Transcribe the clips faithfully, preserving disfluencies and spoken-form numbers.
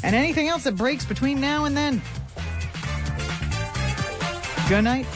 and anything else that breaks between now and then. Good night.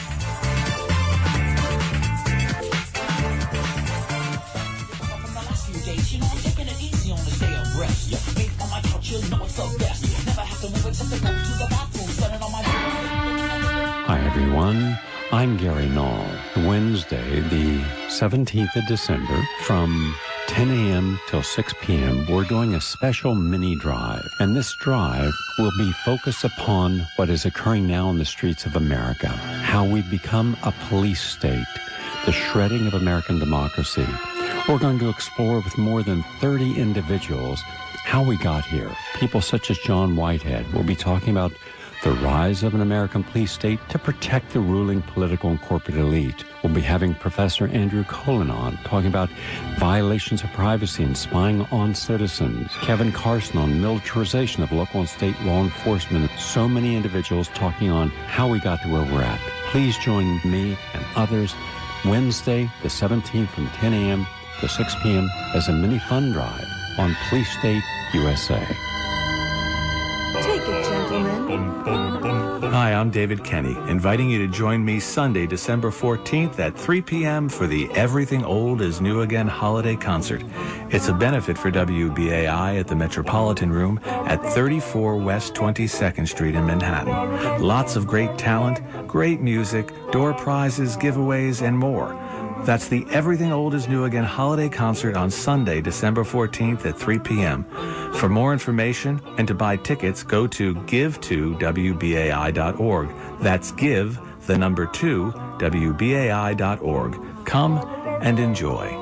Hi, everyone. I'm Gary Knoll. Wednesday, the seventeenth of December, from ten a.m. till six p.m., we're doing a special mini drive. And this drive will be focused upon what is occurring now in the streets of America, how we've become a police state, the shredding of American democracy. We're going to explore with more than thirty individuals how we got here. People such as John Whitehead will be talking about the rise of an American police state to protect the ruling political and corporate elite. We'll be having Professor Andrew Colin on, talking about violations of privacy and spying on citizens. Kevin Carson on militarization of local and state law enforcement. So many individuals talking on how we got to where we're at. Please join me and others Wednesday, the seventeenth, from ten a.m. to six p.m. as a mini fun drive on Police State U S A. Take it, gentlemen. Hi, I'm David Kenny, inviting you to join me Sunday, December fourteenth at three p.m. for the Everything Old is New Again holiday concert. It's a benefit for W B A I at the Metropolitan Room at thirty-four West twenty-second Street in Manhattan. Lots of great talent, great music, door prizes, giveaways, and more. That's the Everything Old is New Again holiday concert on Sunday, December fourteenth at three p.m. For more information and to buy tickets, go to give to W B A I dot org. That's give, the number two, W B A I dot org. Come and enjoy.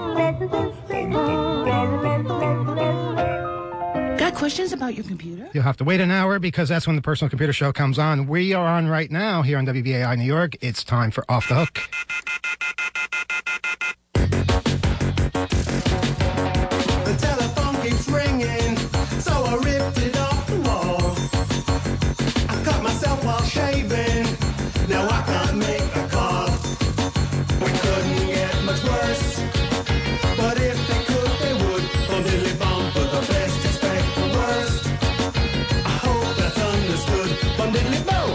Got questions about your computer? You'll have to wait an hour because that's when the Personal Computer Show comes on. We are on right now here on W B A I New York. It's time for Off the Hook. Keeps ringing, so I ripped it off the wall. I cut myself while shaving, now I can't make a call. We couldn't get much worse, but if they could, they would. Bum diddly bum, for the best expect the worst. I hope that's understood. Bum diddly bum.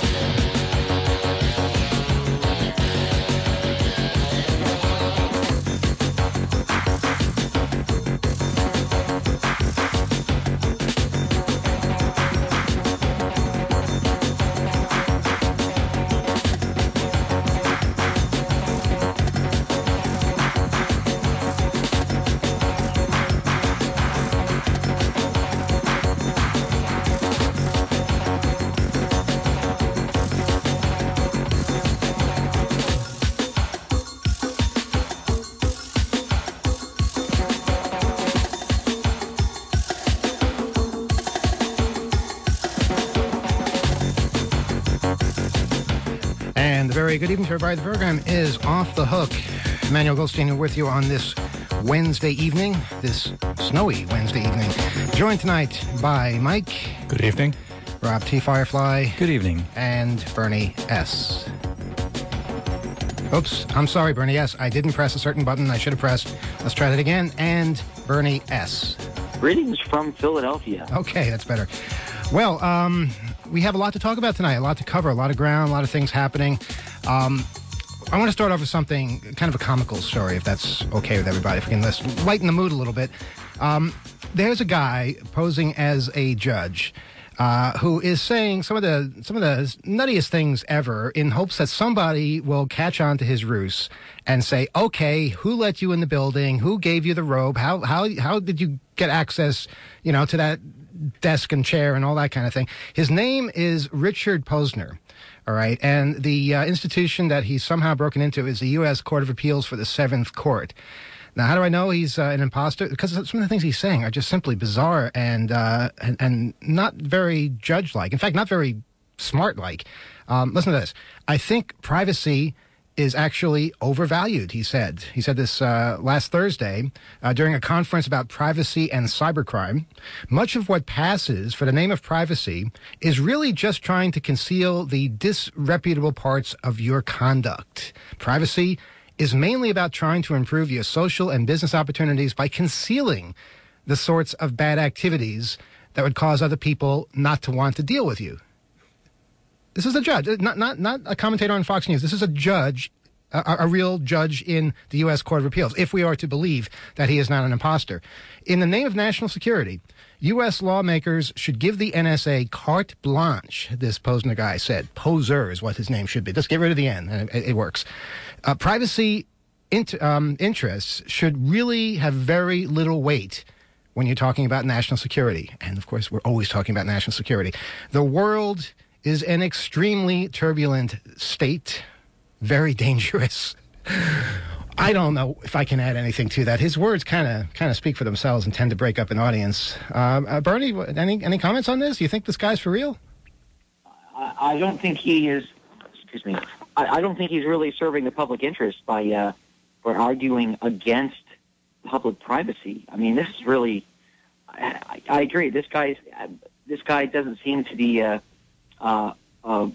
Very good evening to everybody. The program is Off the Hook. Emmanuel Goldstein with you on this Wednesday evening, this snowy Wednesday evening. Joined tonight by Mike. Good evening. Rob T. Firefly. Good evening. And Bernie S. Oops, I'm sorry, Bernie S. I didn't press a certain button I should have pressed. Let's try that again. And Bernie S. Greetings from Philadelphia. Okay, that's better. Well, um, we have a lot to talk about tonight, a lot to cover, a lot of ground, a lot of things happening. Um, I want to start off with something, kind of a comical story, if that's okay with everybody, if we can let's lighten the mood a little bit. Um, there's a guy posing as a judge uh, who is saying some of the some of the nuttiest things ever in hopes that somebody will catch on to his ruse and say, okay, who let you in the building? Who gave you the robe? How how how did you get access, you know, to that desk and chair and all that kind of thing? His name is Richard Posner. All right. And the uh, institution that he's somehow broken into is the U S Court of Appeals for the Seventh Court. Now, how do I know he's uh, an imposter? Because some of the things he's saying are just simply bizarre and uh, and, and not very judge-like. In fact, not very smart-like. Um, listen to this. I think privacy is actually overvalued, he said. He said this uh, last Thursday uh, during a conference about privacy and cybercrime. Much of what passes for the name of privacy is really just trying to conceal the disreputable parts of your conduct. Privacy is mainly about trying to improve your social and business opportunities by concealing the sorts of bad activities that would cause other people not to want to deal with you. This is a judge, not not not a commentator on Fox News. This is a judge, a, a real judge in the U S Court of Appeals, if we are to believe that he is not an imposter. In the name of national security, U S lawmakers should give the N S A carte blanche, this Posner guy said. Poser is what his name should be. Just get rid of the N, and it, it works. Uh, privacy int- um, interests should really have very little weight when you're talking about national security. And, of course, we're always talking about national security. The world is an extremely turbulent state, very dangerous. I don't know if I can add anything to that. His words kind of kind of speak for themselves and tend to break up an audience. Um, uh, Bernie, any any comments on this? Do you think this guy's for real? I, I don't think he is. Excuse me. I, I don't think he's really serving the public interest by uh, by arguing against public privacy. I mean, this is really. I, I agree. This guy's this guy doesn't seem to be a, uh, uh,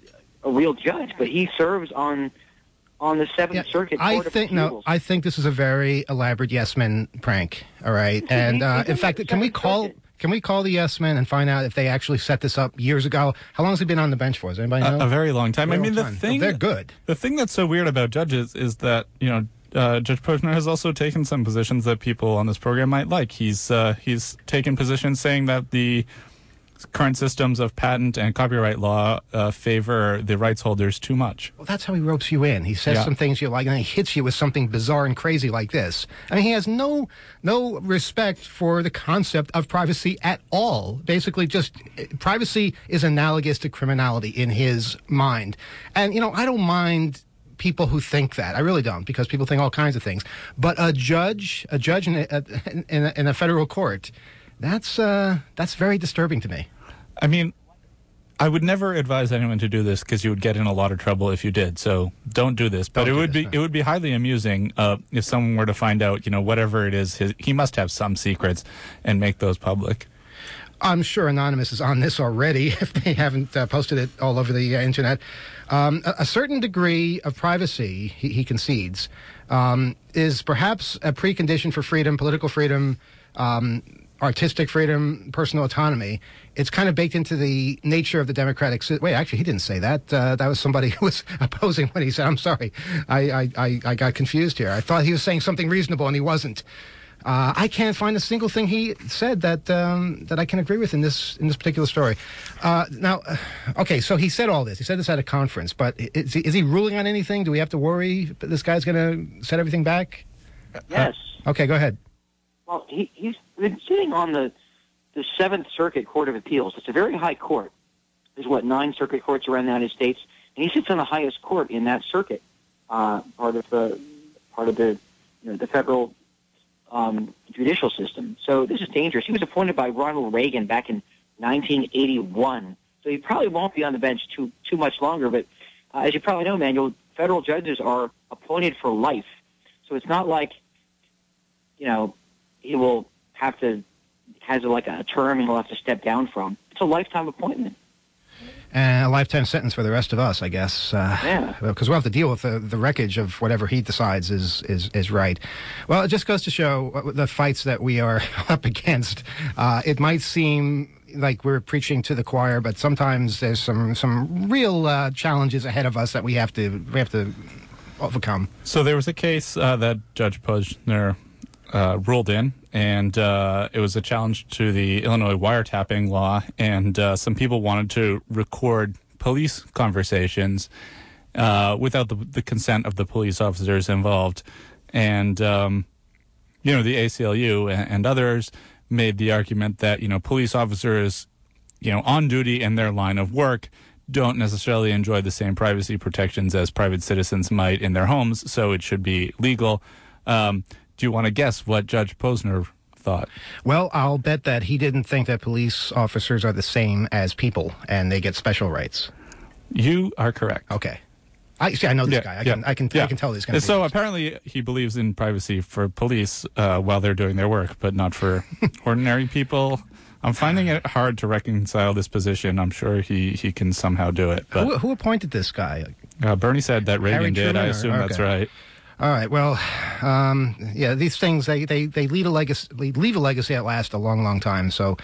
a real judge, but he serves on. On the Seventh yeah, Circuit Court I think of no. I think this is a very elaborate yes men prank. All right, and uh, in fact, can we call can we call the yes men and find out if they actually set this up years ago? How long has he been on the bench for? Does anybody know? A, a very long time. Very I mean, long the time. thing oh, they're good. The thing that's so weird about judges is that you know uh, Judge Posner has also taken some positions that people on this program might like. He's uh, he's taken positions saying that the current systems of patent and copyright law uh, favor the rights holders too much. Well, that's how he ropes you in. He says yeah. some things you like, and then he hits you with something bizarre and crazy like this. I mean, he has no no respect for the concept of privacy at all. Basically, just privacy is analogous to criminality in his mind. And, you know, I don't mind people who think that. I really don't, because people think all kinds of things. But a judge, a judge in a, in a, in a federal court, That's uh, that's very disturbing to me. I mean, I would never advise anyone to do this because you would get in a lot of trouble if you did. So don't do this. But don't it would this, be no. it would be highly amusing uh, if someone were to find out, you know, whatever it is, his, he must have some secrets and make those public. I'm sure Anonymous is on this already if they haven't uh, posted it all over the uh, internet. Um, a, a certain degree of privacy, he, he concedes, um, is perhaps a precondition for freedom, political freedom, um, artistic freedom, personal autonomy. It's kind of baked into the nature of the democratic system. Wait, actually, he didn't say that. Uh, that was somebody who was opposing what he said. I'm sorry. I, I, I, I got confused here. I thought he was saying something reasonable, and he wasn't. Uh, I can't find a single thing he said that um, that I can agree with in this in this particular story. Uh, now, uh, okay, so he said all this. He said this at a conference, but is he, is he ruling on anything? Do we have to worry that this guy's going to set everything back? Yes. Uh, okay, go ahead. Well, he, he's been sitting on the, the Seventh Circuit Court of Appeals. It's a very high court. There's, what, nine circuit courts around the United States, and he sits on the highest court in that circuit, uh, part of the part of the you know, the federal um, judicial system. So this is dangerous. He was appointed by Ronald Reagan back in nineteen eighty-one, so he probably won't be on the bench too too much longer. But uh, as you probably know, Manuel, federal judges are appointed for life, so it's not like you know. He will have to, has a, like a term and he'll have to step down from. It's a lifetime appointment. And a lifetime sentence for the rest of us, I guess. Uh, yeah. Because we'll have to deal with the, the wreckage of whatever he decides is, is, is right. Well, it just goes to show the fights that we are up against. Uh, it might seem like we're preaching to the choir, but sometimes there's some, some real uh, challenges ahead of us that we have to, we have to overcome. So there was a case uh, that Judge Posner Uh, ruled in, and uh, it was a challenge to the Illinois wiretapping law, and uh, some people wanted to record police conversations uh, without the, the consent of the police officers involved. And, um, you know, the A C L U and, and others made the argument that, you know, police officers, you know, on duty in their line of work don't necessarily enjoy the same privacy protections as private citizens might in their homes, so it should be legal. Um, Do you want to guess what Judge Posner thought? Well, I'll bet that he didn't think that police officers are the same as people and they get special rights. You are correct. Okay. I see. I know this yeah, guy. I yeah, can. I can. yeah. I can tell he's going to. So apparently, he believes in privacy for police uh, while they're doing their work, but not for ordinary people. I'm finding it hard to reconcile this position. I'm sure he, he can somehow do it. But who, who appointed this guy? Uh, Bernie said that Reagan Harry did. Truman, I assume or, okay. that's right. All right. Well, um, yeah, these things, they, they, they lead a legacy, leave a legacy that lasts a long, long time. So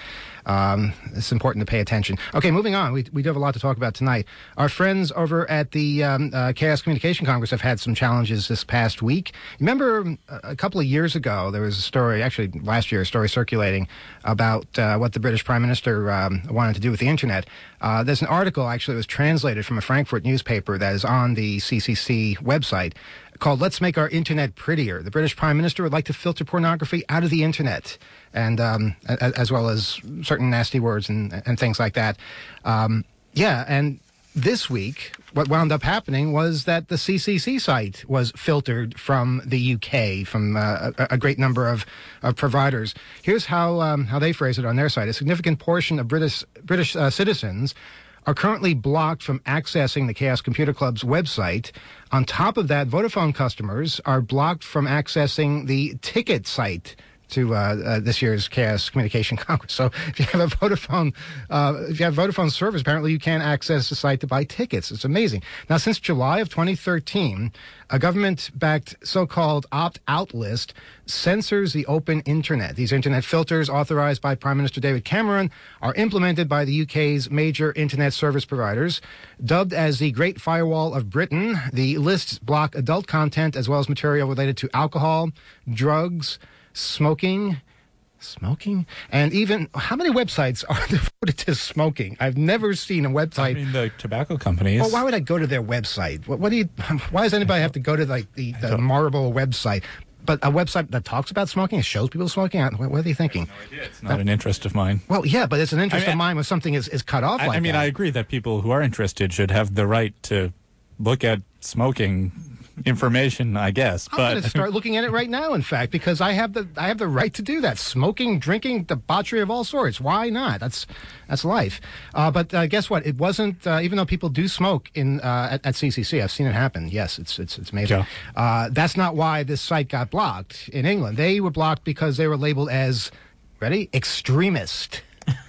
Um, it's important to pay attention. Okay, moving on. We, we do have a lot to talk about tonight. Our friends over at the um, uh, Chaos Communication Congress have had some challenges this past week. Remember a couple of years ago, there was a story, actually last year, a story circulating about uh, what the British Prime Minister um, wanted to do with the Internet. Uh, there's an article, actually, that was translated from a Frankfurt newspaper that is on the C C C website called Let's Make Our Internet Prettier. The British Prime Minister would like to filter pornography out of the Internet, and um, a, as well as certain nasty words and, and things like that. Um, yeah, and this week, what wound up happening was that the C C C site was filtered from the U K, from uh, a, a great number of, of providers. Here's how um, how they phrase it on their site. A significant portion of British, British uh, citizens are currently blocked from accessing the Chaos Computer Club's website. On top of that, Vodafone customers are blocked from accessing the ticket site to uh, uh, this year's Chaos Communication Congress. So if you have a Vodafone, uh, if you have Vodafone service, apparently you can't access the site to buy tickets. It's amazing. Now, since July of twenty thirteen, a government-backed so-called opt-out list censors the open internet. These internet filters, authorized by Prime Minister David Cameron, are implemented by the U K's major internet service providers. Dubbed as the Great Firewall of Britain, the lists block adult content as well as material related to alcohol, drugs, smoking, smoking, and even how many websites are devoted to smoking? I've never seen a website. I mean, the tobacco companies. Well, why would I go to their website? What, what do you? Why does anybody have to go to like the, the Marlboro website? But a website that talks about smoking, it shows people smoking. What, what are they thinking? No idea. It's not uh, an interest of mine. Well, yeah, but it's an interest I mean, of mine when something is, is cut off I, like I mean, that. I agree that people who are interested should have the right to look at smoking information, I guess. I'm but going to start looking at it right now, in fact, because I have the I have the right to do that. Smoking, drinking, debauchery of all sorts. Why not? That's that's life. Uh, but uh, guess what? It wasn't. Uh, even though people do smoke in uh, at, at C C C, I've seen it happen. Yes, it's it's it's amazing. Yeah. Uh, that's not why this site got blocked in England. They were blocked because they were labeled as, ready, extremist.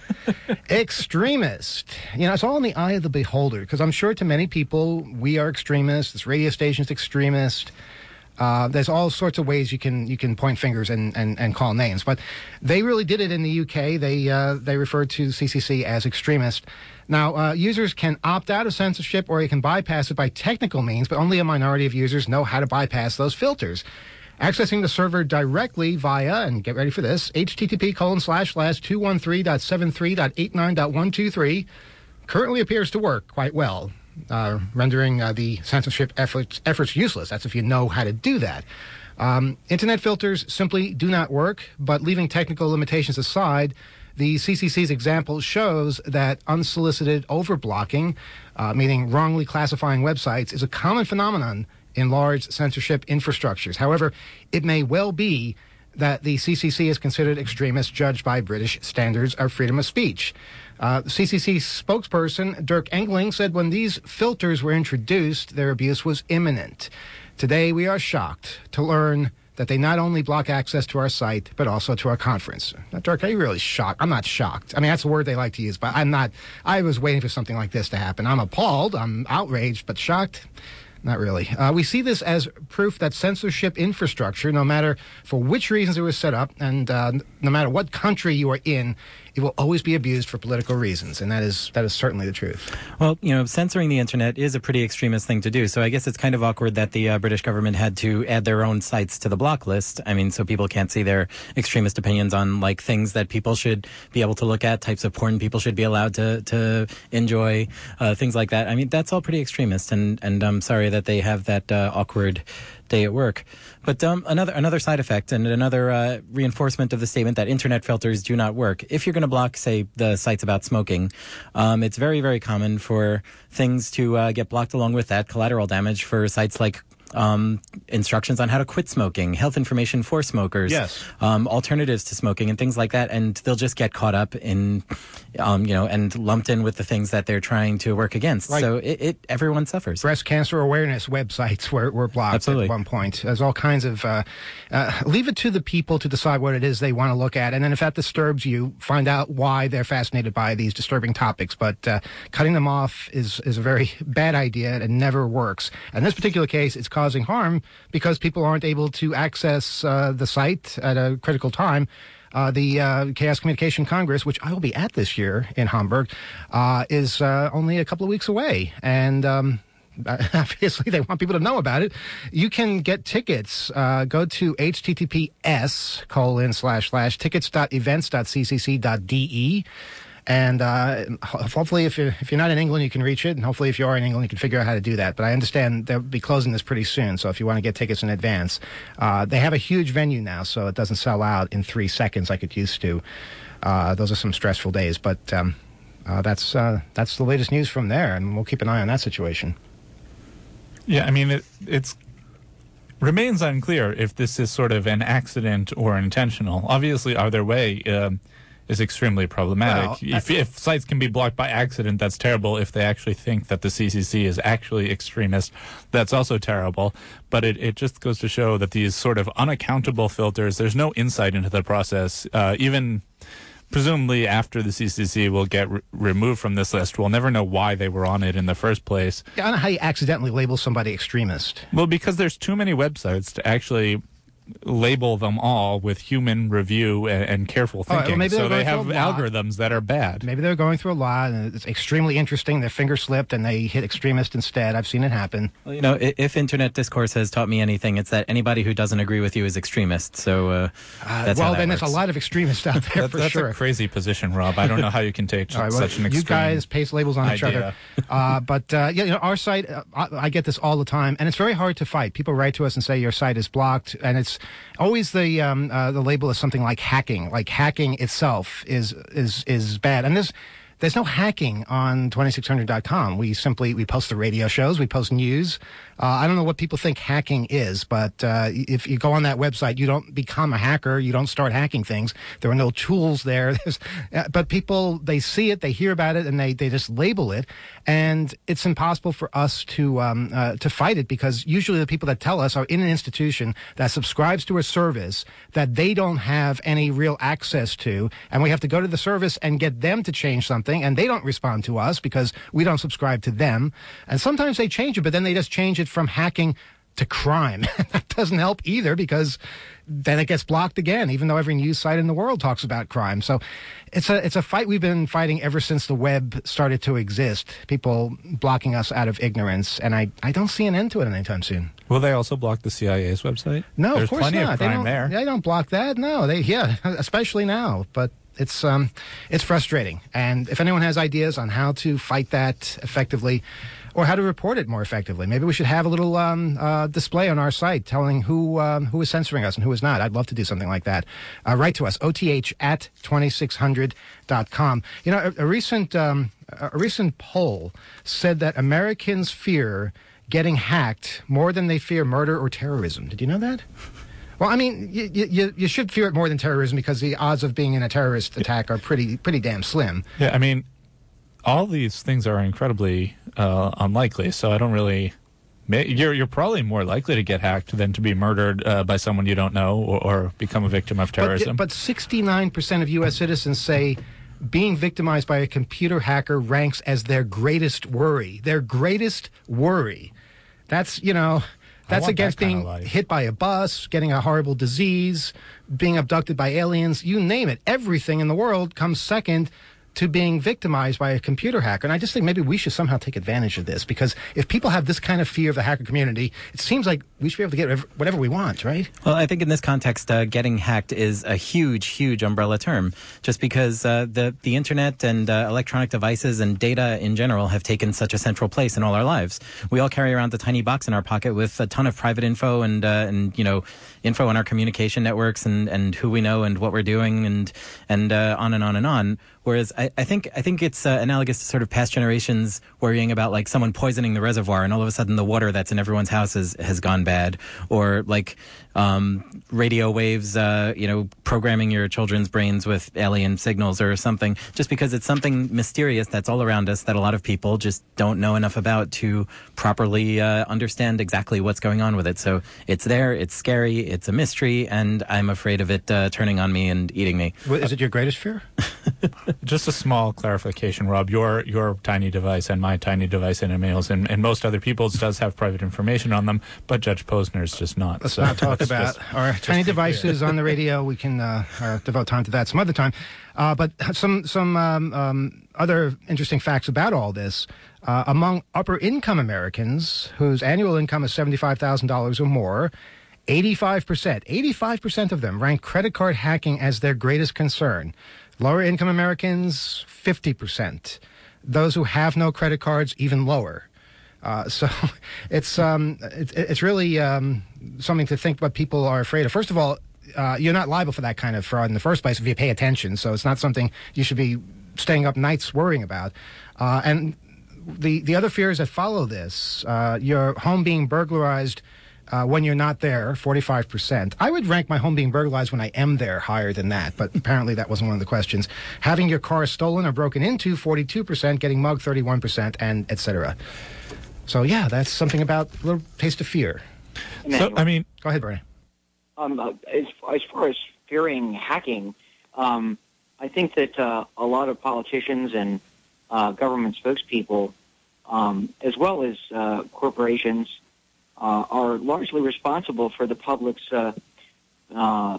Extremist. You know, it's all in the eye of the beholder, because I'm sure to many people, we are extremists, this radio station's extremist. Uh, there's all sorts of ways you can you can point fingers and, and, and call names. But they really did it in the U K. They uh, they referred to C C C as extremist. Now, uh, users can opt out of censorship, or you can bypass it by technical means, but only a minority of users know how to bypass those filters. Accessing the server directly via, and get ready for this, http colon slash slash two one three dot seven three dot eight nine dot one two three currently appears to work quite well, uh, rendering uh, the censorship efforts, efforts useless. That's if you know how to do that. Um, internet filters simply do not work, but leaving technical limitations aside, the C C C's example shows that unsolicited overblocking, uh, meaning wrongly classifying websites, is a common phenomenon in large censorship infrastructures. However, it may well be that the C C C is considered extremist, judged by British standards of freedom of speech. Uh, C C C spokesperson Dirk Engling said when these filters were introduced, their abuse was imminent. Today, we are shocked to learn that they not only block access to our site, but also to our conference. Now, Dirk, are you really shocked? I'm not shocked. I mean, that's a word they like to use, but I'm not. I was waiting for something like this to happen. I'm appalled, I'm outraged, but shocked? Not really. Uh, we see this as proof that censorship infrastructure, no matter for which reasons it was set up, and uh, no matter what country you are in, it will always be abused for political reasons, and that is that is certainly the truth. Well, you know, censoring the internet is a pretty extremist thing to do, so I guess it's kind of awkward that the uh, British government had to add their own sites to the block list. I mean, so people can't see their extremist opinions on, like, things that people should be able to look at, types of porn people should be allowed to, to enjoy, uh, things like that. I mean, that's all pretty extremist, and, and I'm sorry that they have that uh, awkward day at work. But um, another another side effect and another uh, reinforcement of the statement that internet filters do not work. If you're going to block, say, the sites about smoking, um, it's very, very common for things to uh, get blocked along with that, collateral damage for sites like Um, instructions on how to quit smoking, health information for smokers, yes, um, alternatives to smoking, and things like that. And they'll just get caught up in, um, you know, and lumped in with the things that they're trying to work against. Like so it, it everyone suffers. Breast cancer awareness websites were, were blocked Absolutely. At one point. There's all kinds of. Uh, uh, leave it to the people to decide what it is they want to look at, and then if that disturbs you, find out why they're fascinated by these disturbing topics. But uh, cutting them off is is a very bad idea and never works. In this particular case, it's causing harm because people aren't able to access uh, the site at a critical time. Uh, the uh, Chaos Communication Congress, which I will be at this year in Hamburg, uh, is uh, only a couple of weeks away. And um, obviously they want people to know about it. You can get tickets. Uh, go to https colon slash slash tickets.events.ccc.de. And uh, hopefully, if you're, if you're not in England, you can reach it. And hopefully, if you are in England, you can figure out how to do that. But I understand they'll be closing this pretty soon. So if you want to get tickets in advance, uh, they have a huge venue now, so it doesn't sell out in three seconds like it used to. Uh, those are some stressful days. But um, uh, that's uh, that's the latest news from there, and we'll keep an eye on that situation. Yeah, I mean, it it's remains unclear if this is sort of an accident or intentional. Obviously, either way, um, is extremely problematic. Well, if, if sites can be blocked by accident, that's terrible. If they actually think that the C C C is actually extremist, that's also terrible. But it, it just goes to show that these sort of unaccountable filters, there's no insight into the process. Uh, even presumably after the C C C will get re- removed from this list, we'll never know why they were on it in the first place. Yeah, I don't know how you accidentally label somebody extremist. Well, because there's too many websites to actually label them all with human review and, and careful Oh, well, thinking. maybe so they're they going have through a lot. algorithms that are bad. Maybe they're going through a lot, and it's extremely interesting. Their finger slipped, and they hit extremist instead. I've seen it happen. Well, you know, i- if internet discourse has taught me anything, it's that anybody who doesn't agree with you is extremist. So uh, Uh, that's well, how that then works. there's a lot of extremists out there That, for that's sure. a crazy position, Rob. I don't know how you can take All right, well, such an extreme you guys paste labels on each idea. other. Uh, but uh, yeah, you know, our site, uh, I, I get this all the time, and it's very hard to fight. People write to us and say your site is blocked, and it's always the um, uh, the label is something like hacking. Like hacking itself is is is bad, and there's. There's no hacking on twenty-six hundred dot com. We simply, we post the radio shows, we post news. Uh, I don't know what people think hacking is, but uh, if you go on that website, you don't become a hacker. You don't start hacking things. There are no tools there. There's, uh, but people, they see it, they hear about it, and they, they just label it. And it's impossible for us to um, uh, to fight it, because usually the people that tell us are in an institution that subscribes to a service that they don't have any real access to, and we have to go to the service and get them to change something, and they don't respond to us because we don't subscribe to them. And sometimes they change it, but then they just change it from hacking to crime. That doesn't help either, because then it gets blocked again, even though every news site in the world talks about crime. So it's a it's a fight we've been fighting ever since the web started to exist, people blocking us out of ignorance, and I, I don't see an end to it anytime soon. Will they also block the C I A's website? No, There's of course plenty not. of They crime don't, there. They don't block that. No, they yeah, especially now. But it's um it's frustrating. And if anyone has ideas on how to fight that effectively, or how to report it more effectively, maybe we should have a little um, uh, display on our site telling who um, who is censoring us and who is not. I'd love to do something like that. Uh, write to us, O T H at twenty-six hundred dot com. You know, a, a recent um, a recent poll said that Americans fear getting hacked more than they fear murder or terrorism. Did you know that? Well, I mean, you, you, you should fear it more than terrorism, because the odds of being in a terrorist attack are pretty pretty damn slim. Yeah, I mean, all these things are incredibly uh, unlikely, so I don't really... You're you're probably more likely to get hacked than to be murdered uh, by someone you don't know, or, or become a victim of terrorism. But, but sixty-nine percent of U S citizens say being victimized by a computer hacker ranks as their greatest worry. Their greatest worry. That's, you know... That's want against that kind being of life. hit by a bus, getting a horrible disease, being abducted by aliens, you name it. Everything in the world comes second to being victimized by a computer hacker. And I just think maybe we should somehow take advantage of this, because if people have this kind of fear of the hacker community, it seems like we should be able to get whatever we want, right? Well, I think in this context, uh, getting hacked is a huge, huge umbrella term, just because uh, the the internet and uh, electronic devices and data in general have taken such a central place in all our lives. We all carry around a tiny box in our pocket with a ton of private info and uh, and you know info on our communication networks and, and who we know and what we're doing and and uh, on and on and on. Whereas I, I think I think it's uh, analogous to sort of past generations worrying about like someone poisoning the reservoir, and all of a sudden the water that's in everyone's house is, has gone bad, or like um, radio waves, uh, you know, programming your children's brains with alien signals or something, just because it's something mysterious that's all around us that a lot of people just don't know enough about to properly uh, understand exactly what's going on with it. So it's there, it's scary, it's a mystery, and I'm afraid of it uh, turning on me and eating me. Is it your greatest fear? Just a small clarification, Rob. Your your tiny device and my tiny device in emails and, and most other people's does have private information on them, but Judge Posner's just not. Let's so not talk about. just- Our just tiny to be clear. devices on the radio, we can uh, uh, devote time to that some other time. Uh, but some some um, um, other interesting facts about all this. Uh, among upper-income Americans whose annual income is seventy-five thousand dollars or more, eighty-five percent, eighty-five percent of them rank credit card hacking as their greatest concern. Lower-income Americans, fifty percent. Those who have no credit cards, even lower. Uh, so it's um, it's it's really um, something to think what people are afraid of. First of all, uh, you're not liable for that kind of fraud in the first place if you pay attention. So it's not something you should be staying up nights worrying about. Uh, and the the other fears that follow this, uh, your home being burglarized uh, when you're not there, forty-five percent. I would rank my home being burglarized when I am there higher than that, but apparently that wasn't one of the questions. Having your car stolen or broken into, forty-two percent. Getting mugged, thirty-one percent, and et cetera. So, yeah, that's something about a little taste of fear. So, I mean, go ahead, Bernie. Um, uh, as, as far as fearing hacking, um, I think that uh, a lot of politicians and uh, government spokespeople, um, as well as uh, corporations, uh, are largely responsible for the public's uh, uh,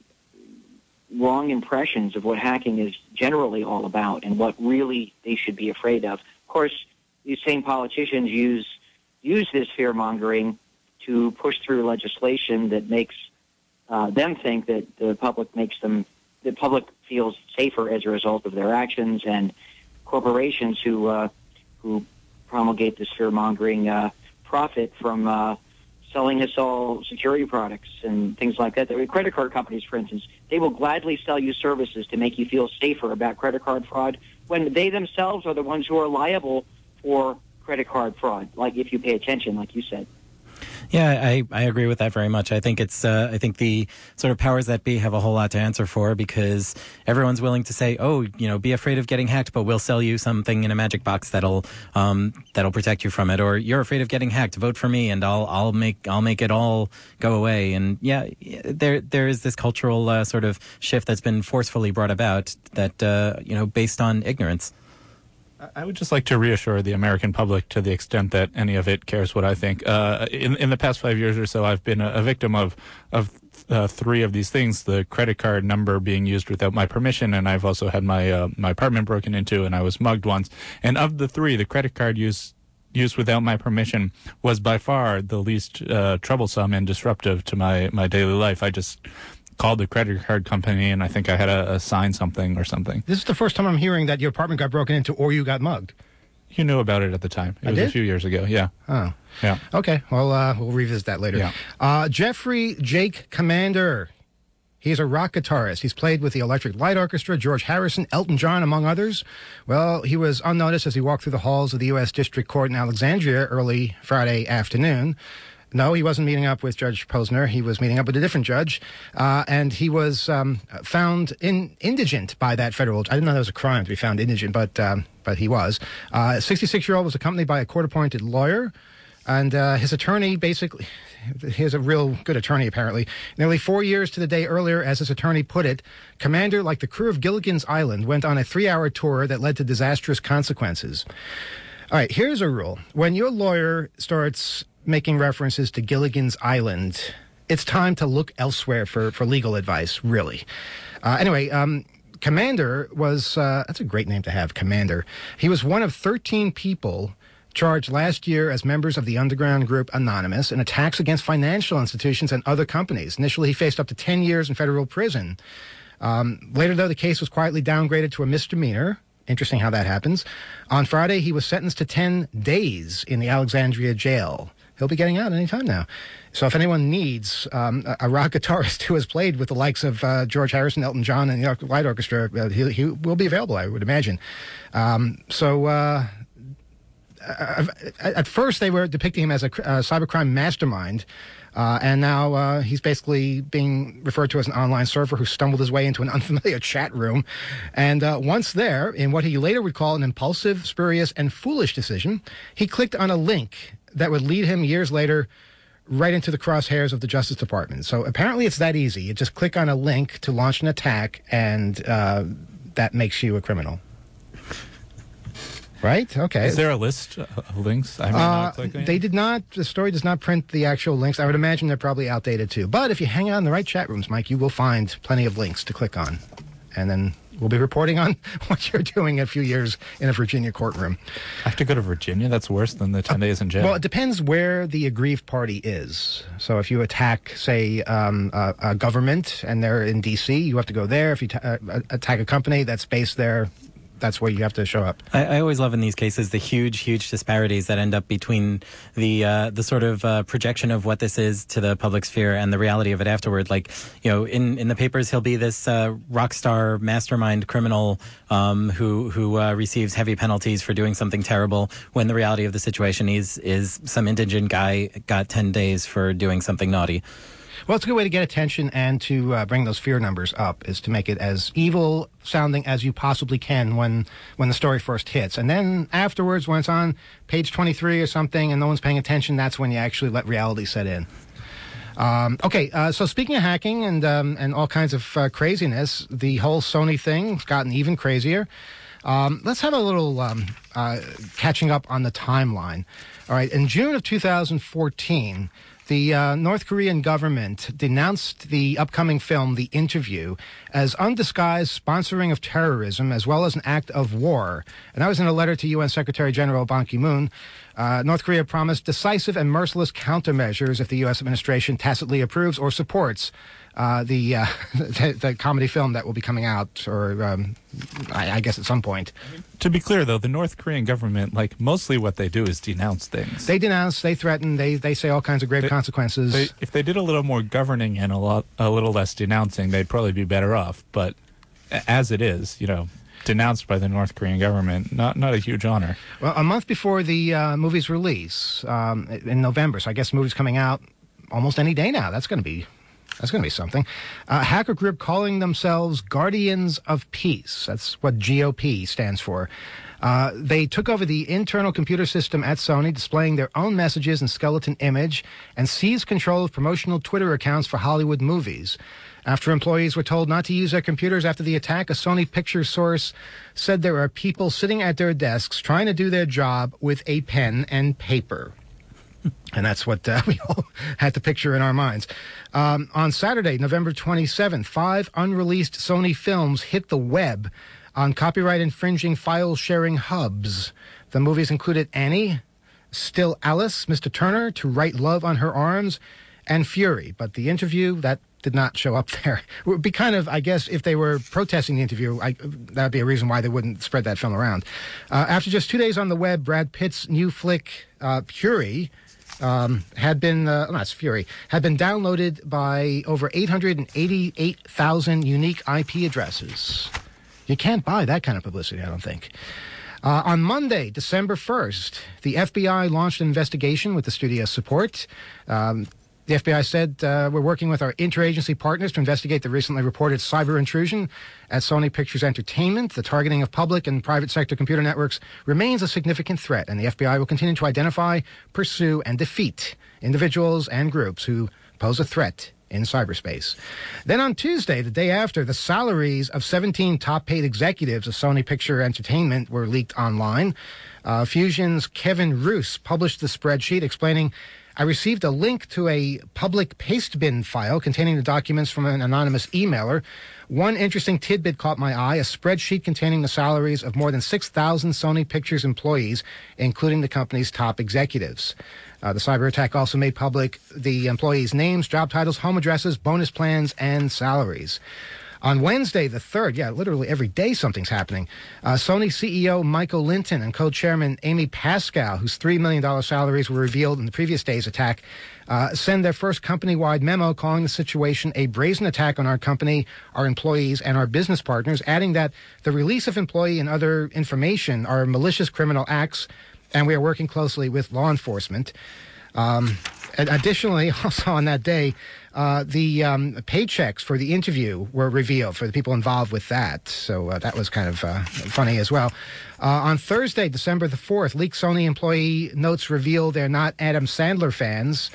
wrong impressions of what hacking is generally all about and what really they should be afraid of. Of course, these same politicians use use this fear-mongering to push through legislation that makes uh, them think that the public makes them, the public feels safer as a result of their actions, and corporations who uh, who promulgate this fear-mongering uh, profit from uh, selling us all security products and things like that. The credit card companies, for instance, they will gladly sell you services to make you feel safer about credit card fraud when they themselves are the ones who are liable for credit card fraud, like if you pay attention, like you said. Yeah, I, I agree with that very much. I think it's uh, I think the sort of powers that be have a whole lot to answer for, because everyone's willing to say, oh, you know, be afraid of getting hacked, but we'll sell you something in a magic box that'll um, that'll protect you from it. Or you're afraid of getting hacked, vote for me, and I'll I'll make I'll make it all go away. And yeah, there there is this cultural uh, sort of shift that's been forcefully brought about that uh, you know based on ignorance. I would just like to reassure the American public, to the extent that any of it cares what I think. Uh, in in the past five years or so, I've been a, a victim of of uh, three of these things: the credit card number being used without my permission, and I've also had my uh, my apartment broken into, and I was mugged once. And of the three, the credit card use used without my permission was by far the least uh, troublesome and disruptive to my my daily life. I just called the credit card company, and I think I had to uh, sign something or something. This is the first time I'm hearing that your apartment got broken into or you got mugged. You knew about it at the time. It I was did? a few years ago, yeah. Oh. Yeah. Okay, well, uh, we'll revisit that later. Yeah. Uh, Jeffrey Jake Commander. He's a rock guitarist. He's played with the Electric Light Orchestra, George Harrison, Elton John, among others. Well, he was unnoticed as he walked through the halls of the U S District Court in Alexandria early Friday afternoon. No, he wasn't meeting up with Judge Posner. He was meeting up with a different judge, uh, and he was um, found in, indigent by that federal. I didn't know that was a crime to be found indigent, but um, but he was. Uh, a sixty-six-year-old was accompanied by a court-appointed lawyer, and uh, his attorney basically. He's a real good attorney, apparently. Nearly four years to the day earlier, as his attorney put it, Commander, like the crew of Gilligan's Island, went on a three-hour tour that led to disastrous consequences. All right, here's a rule: when your lawyer starts making references to Gilligan's Island, it's time to look elsewhere for, for legal advice, really. Uh, anyway, um, Commander was, uh, that's a great name to have, Commander. He was one of thirteen people charged last year as members of the underground group Anonymous in attacks against financial institutions and other companies. Initially, he faced up to ten years in federal prison. Um, later, though, the case was quietly downgraded to a misdemeanor. Interesting how that happens. On Friday, he was sentenced to ten days in the Alexandria jail. He'll be getting out any time now. So if anyone needs um, a, a rock guitarist who has played with the likes of uh, George Harrison, Elton John, and the Light Orchestra, uh, he, he will be available, I would imagine. Um, so uh, at first they were depicting him as a, a cybercrime mastermind, uh, and now uh, he's basically being referred to as an online surfer who stumbled his way into an unfamiliar chat room. And uh, once there, in what he later would call an impulsive, spurious, and foolish decision, he clicked on a link that would lead him years later right into the crosshairs of the Justice Department. So apparently it's that easy. You just click on a link to launch an attack, and uh, that makes you a criminal. Right? Okay. Is there a list of links I may Uh, not click on? they did not, the story does not print the actual links. I would imagine they're probably outdated too. But if you hang out in the right chat rooms, Mike, you will find plenty of links to click on. And then we'll be reporting on what you're doing in a few years in a Virginia courtroom. I have to go to Virginia? That's worse than the ten days in jail. Well, it depends where the aggrieved party is. So if you attack, say, um, a, a government and they're in D C, you have to go there. If you ta- uh, attack a company that's based there, that's where you have to show up. I, I always love in these cases the huge, huge disparities that end up between the uh, the sort of uh, projection of what this is to the public sphere and the reality of it afterward. Like, you know, in, in the papers, he'll be this uh, rock star mastermind criminal um, who who uh, receives heavy penalties for doing something terrible, when the reality of the situation is is some indigent guy got ten days for doing something naughty. Well, it's a good way to get attention and to uh, bring those fear numbers up, is to make it as evil sounding as you possibly can when when the story first hits. And then afterwards, when it's on page twenty-three or something and no one's paying attention, that's when you actually let reality set in. Um, okay, uh, so speaking of hacking and, um, and all kinds of uh, craziness, the whole Sony thing has gotten even crazier. Um, let's have a little um, uh, catching up on the timeline. All right, in June of two thousand fourteen... the uh, North Korean government denounced the upcoming film, The Interview, as undisguised sponsoring of terrorism as well as an act of war. And that was in a letter to U N Secretary General Ban Ki-moon. Uh, North Korea promised decisive and merciless countermeasures if the U S administration tacitly approves or supports uh, the, uh, the the comedy film that will be coming out, or um, I, I guess at some point. To be clear, though, the North Korean government, like, mostly what they do is denounce things. They denounce, they threaten, they they say all kinds of grave They- consequences. They, if they did a little more governing and a lot, a little less denouncing, they'd probably be better off. But a- as it is, you know, denounced by the North Korean government, not not a huge honor. Well, a month before the uh, movie's release, um, in November, so I guess the movie's coming out almost any day now. That's going to be that's going to be something. A hacker group calling themselves Guardians of Peace. That's what G O P stands for. Uh, they took over the internal computer system at Sony, displaying their own messages and skeleton image, and seized control of promotional Twitter accounts for Hollywood movies. After employees were told not to use their computers after the attack, a Sony Pictures source said there are people sitting at their desks trying to do their job with a pen and paper. And that's what uh, we all had to picture in our minds. Um, on Saturday, November twenty-seventh, five unreleased Sony films hit the web on copyright-infringing file-sharing hubs. The movies included Annie, Still Alice, Mister Turner, To Write Love on Her Arms, and Fury. But The Interview, that did not show up there. It would be kind of, I guess, if they were protesting The Interview, I, that would be a reason why they wouldn't spread that film around. Uh, after just two days on the web, Brad Pitt's new flick, uh, Fury, um, had been, uh, no, it's Fury, had been downloaded by over eight hundred eighty-eight thousand unique I P addresses. You can't buy that kind of publicity, I don't think. Uh, on Monday, December first, the F B I launched an investigation with the studio's support. Um, the F B I said, uh, we're working with our interagency partners to investigate the recently reported cyber intrusion at Sony Pictures Entertainment. The targeting of public and private sector computer networks remains a significant threat, and the F B I will continue to identify, pursue, and defeat individuals and groups who pose a threat in cyberspace. Then on Tuesday, the day after, the salaries of seventeen top-paid executives of Sony Picture Entertainment were leaked online. Uh, Fusion's Kevin Roos published the spreadsheet explaining, I received a link to a public pastebin file containing the documents from an anonymous emailer. One interesting tidbit caught my eye, a spreadsheet containing the salaries of more than six thousand Sony Pictures employees, including the company's top executives. Uh, the cyber attack also made public the employees' names, job titles, home addresses, bonus plans, and salaries. On Wednesday, the third, yeah, literally every day something's happening, uh, Sony C E O Michael Linton and co-chairman Amy Pascal, whose three million dollars salaries were revealed in the previous day's attack, uh, send their first company-wide memo calling the situation a brazen attack on our company, our employees, and our business partners, adding that the release of employee and other information are malicious criminal acts, and we are working closely with law enforcement. Um, and additionally, also on that day, uh, the um, paychecks for The Interview were revealed for the people involved with that. So uh, that was kind of uh, funny as well. Uh, on Thursday, December the fourth, leaked Sony employee notes reveal they're not Adam Sandler fans.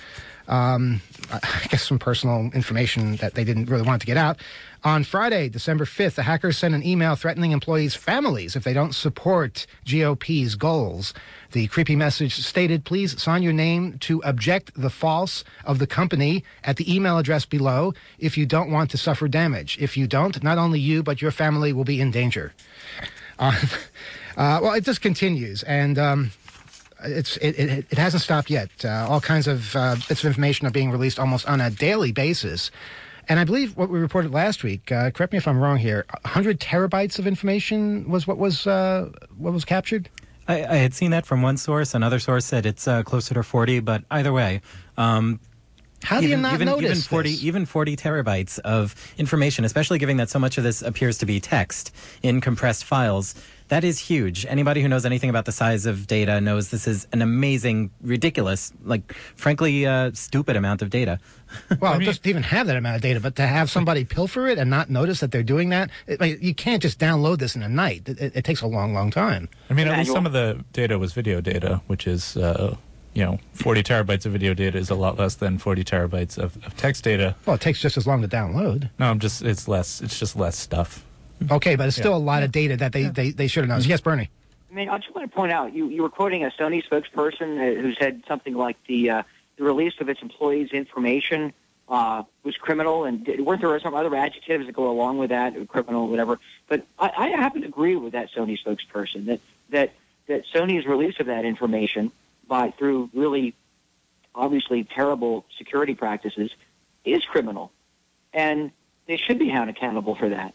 Um, I guess some personal information that they didn't really want to get out. On Friday, December fifth, the hackers sent an email threatening employees' families if they don't support G O P's goals. The creepy message stated, please sign your name to object the false of the company at the email address below if you don't want to suffer damage. If you don't, not only you, but your family will be in danger. Uh, uh, well, it just continues, and um, it's it, it, it hasn't stopped yet. Uh, all kinds of uh, bits of information are being released almost on a daily basis. And I believe what we reported last week, uh, correct me if I'm wrong here, one hundred terabytes of information was what was uh, what was captured? I, I had seen that from one source. Another source said it's uh, closer to forty, but either way. Um, How do even, you not even, notice even forty, this? even forty terabytes of information, especially given that so much of this appears to be text in compressed files, that is huge. Anybody who knows anything about the size of data knows this is an amazing, ridiculous, like, frankly, uh, stupid amount of data. Well, I mean, just to even have that amount of data, but to have somebody pilfer it and not notice that they're doing that, it, like, you can't just download this in a night. It, it, it takes a long, long time. I mean, at least some of the data was video data, which is, uh, you know, forty terabytes of video data is a lot less than forty terabytes of, of text data. Well, it takes just as long to download. No, I'm just, it's less, it's just less stuff. Okay, but it's still Yeah. a lot of data that they, they, they should have known. Yes, Bernie. I mean, I just want to point out, you, you were quoting a Sony spokesperson uh, who said something like the uh, the release of its employees' information uh, was criminal, and did, weren't there some other adjectives that go along with that, criminal, whatever? But I, I happen to agree with that Sony spokesperson that that that Sony's release of that information by through really obviously terrible security practices is criminal, and they should be held accountable for that.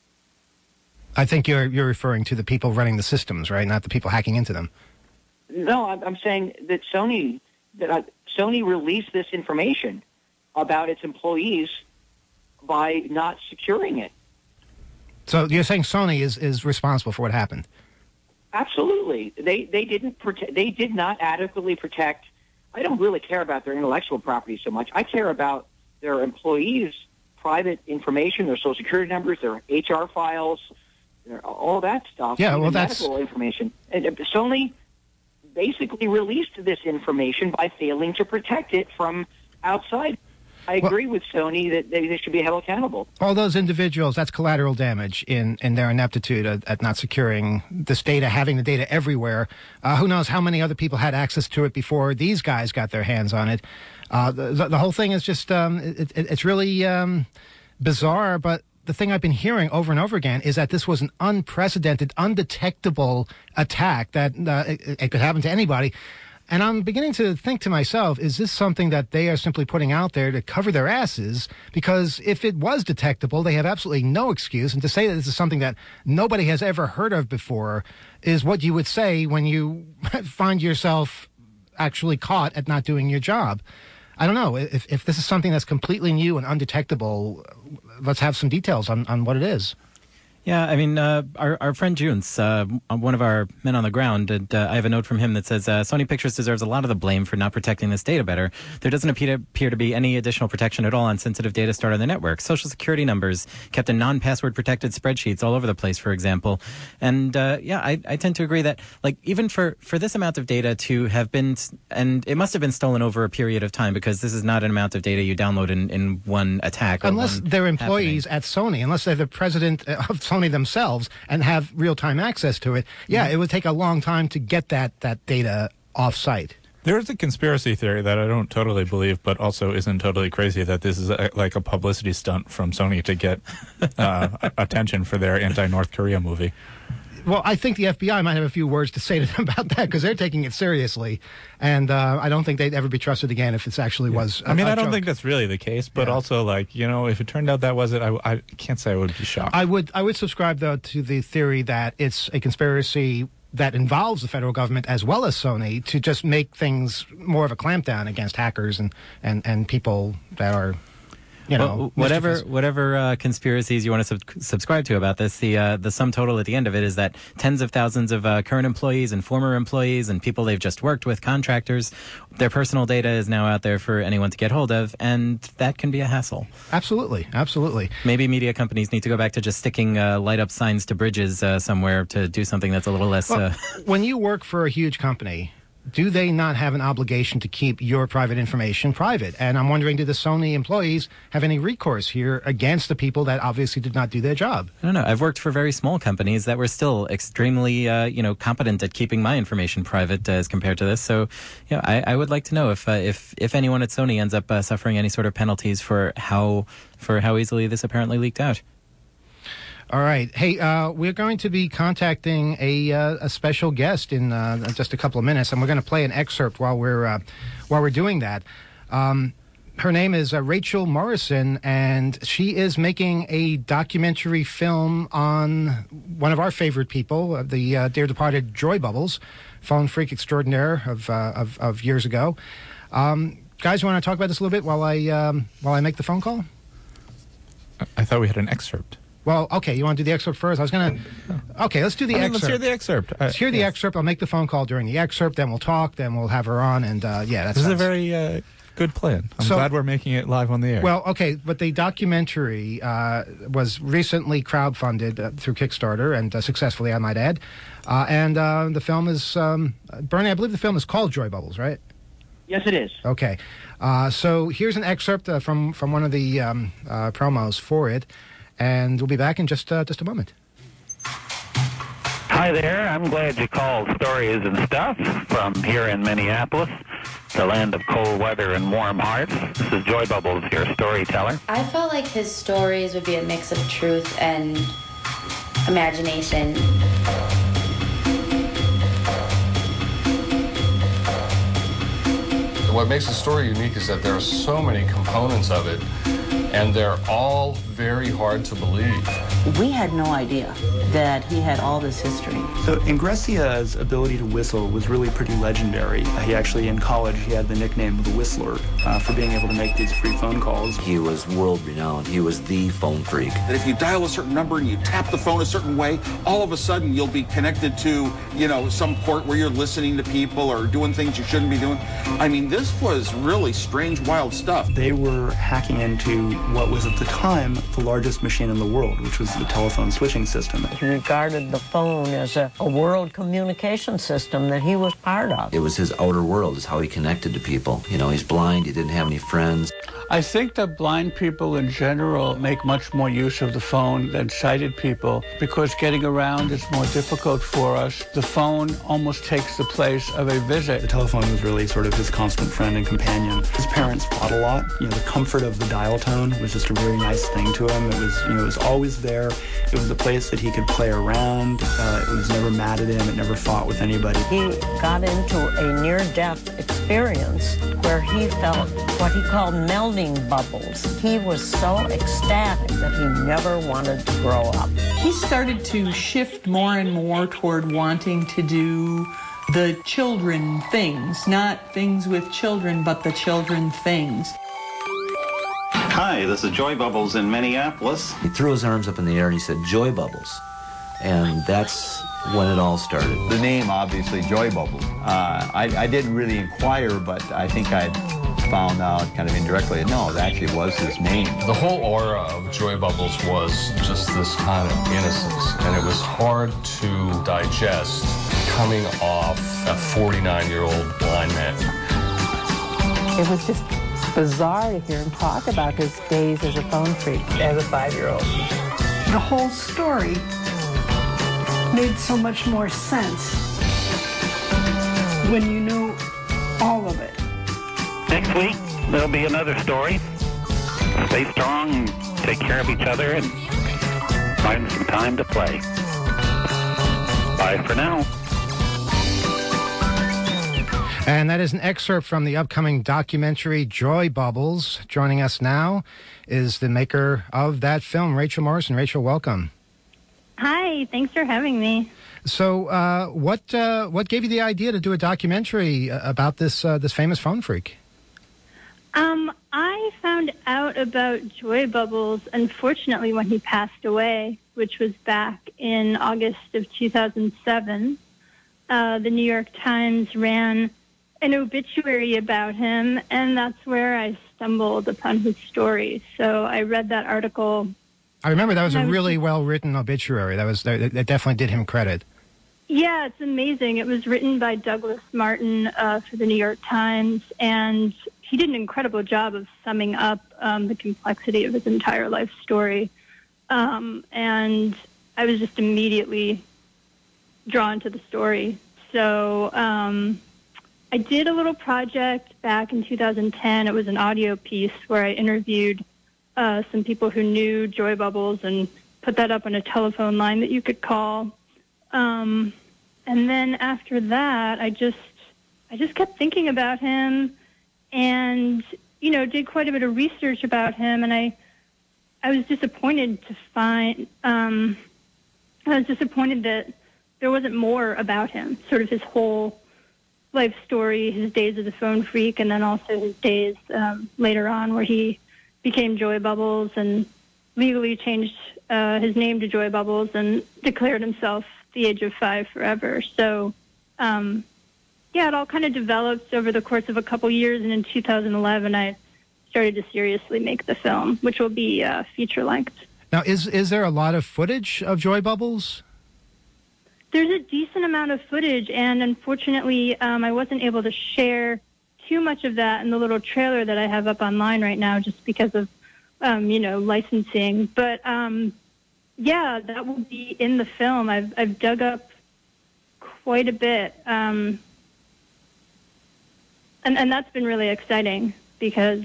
I think you're you're referring to the people running the systems, right? Not the people hacking into them. No, I'm, I'm saying that Sony that uh, Sony released this information about its employees by not securing it. So you're saying Sony is, is responsible for what happened? Absolutely, they they didn't protect. They did not adequately protect. I don't really care about their intellectual property so much. I care about their employees' private information, their social security numbers, their H R files, their, all that stuff. Yeah, even well, that's medical information. And uh, Sony basically released this information by failing to protect it from outside. I agree well, with Sony that they, they should be held accountable. All those individuals, that's collateral damage in, in their ineptitude at, at not securing this data, having the data everywhere. Uh, who knows how many other people had access to it before these guys got their hands on it. Uh, the, the whole thing is just, um, it, it, it's really um, bizarre, but the thing I've been hearing over and over again is that this was an unprecedented, undetectable attack that uh, it, it could happen to anybody. And I'm beginning to think to myself, is this something that they are simply putting out there to cover their asses? Because if it was detectable, they have absolutely no excuse. And to say that this is something that nobody has ever heard of before is what you would say when you find yourself actually caught at not doing your job. I don't know. If, if this is something that's completely new and undetectable, let's have some details on, on what it is. Yeah, I mean, uh, our, our friend Junes, uh, one of our men on the ground, and uh, I have a note from him that says, uh, Sony Pictures deserves a lot of the blame for not protecting this data better. There doesn't appear to, appear to be any additional protection at all on sensitive data stored on the network. Social security numbers kept in non-password protected spreadsheets all over the place, for example. And, uh, yeah, I, I tend to agree that, like, even for, for this amount of data to have been, and it must have been stolen over a period of time, because this is not an amount of data you download in, in one attack. Unless one they're employees happening. at Sony, unless they're the president of Sony themselves and have real-time access to it, yeah, mm-hmm. It would take a long time to get that, that data off-site. There is a conspiracy theory that I don't totally believe, but also isn't totally crazy, that this is a, like a publicity stunt from Sony to get uh, attention for their anti-North Korea movie. Well, I think the F B I might have a few words to say to them about that, because they're taking it seriously, and uh, I don't think they'd ever be trusted again if it actually yeah. was. A, I mean, I I don't joke. think that's really the case, but yeah. also, like, you know, if it turned out that was it, I, I can't say I would be shocked. I would, I would subscribe though to the theory that it's a conspiracy that involves the federal government as well as Sony to just make things more of a clampdown against hackers and and and people that are. You know, well, whatever whatever uh, conspiracies you want to sub- subscribe to about this, the uh, the sum total at the end of it is that tens of thousands of uh, current employees and former employees and people they've just worked with, contractors, their personal data is now out there for anyone to get hold of, and that can be a hassle. Absolutely, absolutely. Maybe media companies need to go back to just sticking uh, light up signs to bridges uh, somewhere to do something that's a little less. Well, uh... when you work for a huge company, do they not have an obligation to keep your private information private? And I'm wondering, do the Sony employees have any recourse here against the people that obviously did not do their job? I don't know. I've worked for very small companies that were still extremely, uh, you know, competent at keeping my information private uh, as compared to this. So, you know, I, I would like to know if uh, if if anyone at Sony ends up uh, suffering any sort of penalties for how for how easily this apparently leaked out. All right. Hey, uh, we're going to be contacting a uh, a special guest in uh, just a couple of minutes, and we're going to play an excerpt while we're uh, while we're doing that. Um, her name is uh, Rachel Morrison, and she is making a documentary film on one of our favorite people, uh, the uh, dear departed Joy Bubbles, phone freak extraordinaire of uh, of, of years ago. Um, guys, you want to talk about this a little bit while I um, while I make the phone call? I thought we had an excerpt. Well, okay, you want to do the excerpt first? I was going to... Okay, let's do the I mean, excerpt. let's hear the excerpt. Uh, let's hear the yes. excerpt. I'll make the phone call during the excerpt, then we'll talk, then we'll have her on, and uh, yeah, that's... This nice. is a very uh, good plan. I'm So- glad we're making it live on the air. Well, okay, but the documentary uh, was recently crowdfunded uh, through Kickstarter, and uh, successfully, I might add. Uh, and uh, the film is... Um, Bernie, I believe the film is called Joy Bubbles, right? Yes, it is. Okay. Uh, so here's an excerpt uh, from, from one of the um, uh, promos for it, and we'll be back in just uh, just a moment. Hi there. I'm glad you called Stories and Stuff from here in Minneapolis, the land of cold weather and warm hearts. This is Joy Bubbles, your storyteller. I felt like his stories would be a mix of truth and imagination. What makes the story unique is that there are so many components of it, and they're all very hard to believe. We had no idea that he had all this history. So Ingressia's ability to whistle was really pretty legendary. Uh, he actually, in college, he had the nickname of the Whistler uh, for being able to make these free phone calls. He was world-renowned. He was the phone freak. That if you dial a certain number and you tap the phone a certain way, all of a sudden you'll be connected to, you know, some port where you're listening to people or doing things you shouldn't be doing. I mean, this was really strange, wild stuff. They were hacking into what was at the time the largest machine in the world, which was the telephone switching system. He regarded the phone as a, a world communication system that he was part of. It was his outer world, is how he connected to people. You know, he's blind, he didn't have any friends. I think that blind people in general make much more use of the phone than sighted people because getting around is more difficult for us. The phone almost takes the place of a visit. The telephone was really sort of his constant friend and companion. His parents fought a lot. You know, the comfort of the dial tone was just a very nice thing to him. It was, you know, it was always there. It was a place that he could play around. Uh, it was never mad at him. It never fought with anybody. He got into a near-death experience where he felt what he called melding bubbles. He was so ecstatic that he never wanted to grow up. He started to shift more and more toward wanting to do the children things, not things with children, but the children things. Hi, this is Joy Bubbles in Minneapolis. He threw his arms up in the air and he said, Joy Bubbles. And that's when it all started. The name, obviously, Joy Bubbles. Uh, I, I didn't really inquire, but I think I found out kind of indirectly, no, it actually was his name. The whole aura of Joy Bubbles was just this kind of innocence, and it was hard to digest coming off a forty-nine-year-old blind man. It was just bizarre to hear him talk about his days as a phone freak, as a five-year-old. The whole story made so much more sense when you knew all of it. Next week, there'll be another story. Stay strong, take care of each other, and find some time to play. Bye for now. And that is an excerpt from the upcoming documentary Joy Bubbles. Joining us now is the maker of that film, Rachel Morrison. Rachel, welcome. Hi, thanks for having me. So, uh, what uh, what gave you the idea to do a documentary about this uh, this famous phone freak? Um, I found out about Joy Bubbles, unfortunately, when he passed away, which was back in August of two thousand seven. Uh, the New York Times ran an obituary about him, and that's where I stumbled upon his story. So I read that article. I remember that was a was really well-written obituary. That was that, that definitely did him credit. Yeah, it's amazing. It was written by Douglas Martin uh, for the New York Times, and he did an incredible job of summing up um, the complexity of his entire life story. Um, and I was just immediately drawn to the story. So um, I did a little project back in two thousand ten. It was an audio piece where I interviewed uh, some people who knew Joy Bubbles and put that up on a telephone line that you could call. Um, and then after that, I just, I just kept thinking about him and, you know, did quite a bit of research about him. And I, I was disappointed to find, um, I was disappointed that there wasn't more about him, sort of his whole life story, his days as a phone freak, and then also his days, um, later on where he became Joy Bubbles and legally changed, uh, his name to Joy Bubbles and declared himself the age of five forever. So, um, yeah, it all kind of developed over the course of a couple years, and in two thousand eleven, I started to seriously make the film, which will be uh, feature-length. Now, is is there a lot of footage of Joy Bubbles? There's a decent amount of footage, and unfortunately, um, I wasn't able to share too much of that in the little trailer that I have up online right now, just because of, um, you know, licensing. But um, yeah, that will be in the film. I've I've dug up quite a bit, um, and and that's been really exciting because,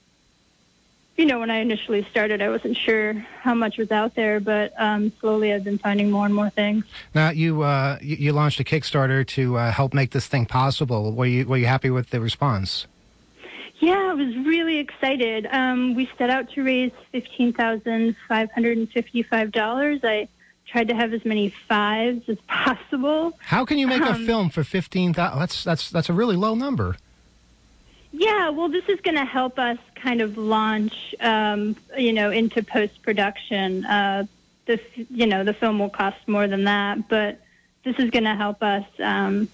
you know, when I initially started, I wasn't sure how much was out there, but um, slowly I've been finding more and more things. Now, you uh, you, you launched a Kickstarter to uh, help make this thing possible. Were you were you happy with the response? Yeah, I was really excited. Um, we set out to raise fifteen thousand five hundred fifty-five dollars. I tried to have as many fives as possible. How can you make um, a film for fifteen thousand? That's that's that's a really low number. Yeah, well, this is going to help us kind of launch, um, you know, into post-production. Uh, the, you know, the film will cost more than that, but this is going to help us, um,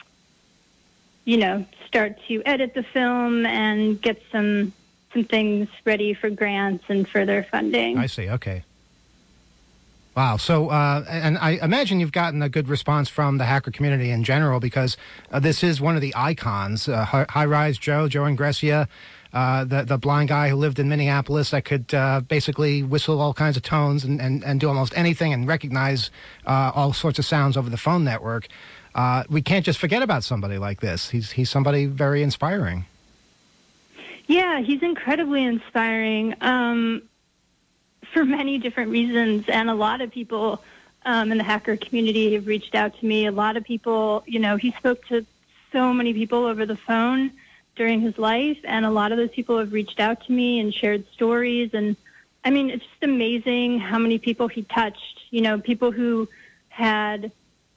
you know, start to edit the film and get some some things ready for grants and further funding. I see. Okay. Wow. So, uh, and I imagine you've gotten a good response from the hacker community in general, because uh, this is one of the icons. Uh, High Rise Joe, Joe Ingressia, uh, the the blind guy who lived in Minneapolis that could uh, basically whistle all kinds of tones and, and, and do almost anything and recognize uh, all sorts of sounds over the phone network. Uh, we can't just forget about somebody like this. He's he's somebody very inspiring. Yeah, he's incredibly inspiring. Um, for many different reasons, and a lot of people um, in the hacker community have reached out to me. A lot of people, you know, he spoke to so many people over the phone during his life, and a lot of those people have reached out to me and shared stories. And I mean, it's just amazing how many people he touched. You know, people who had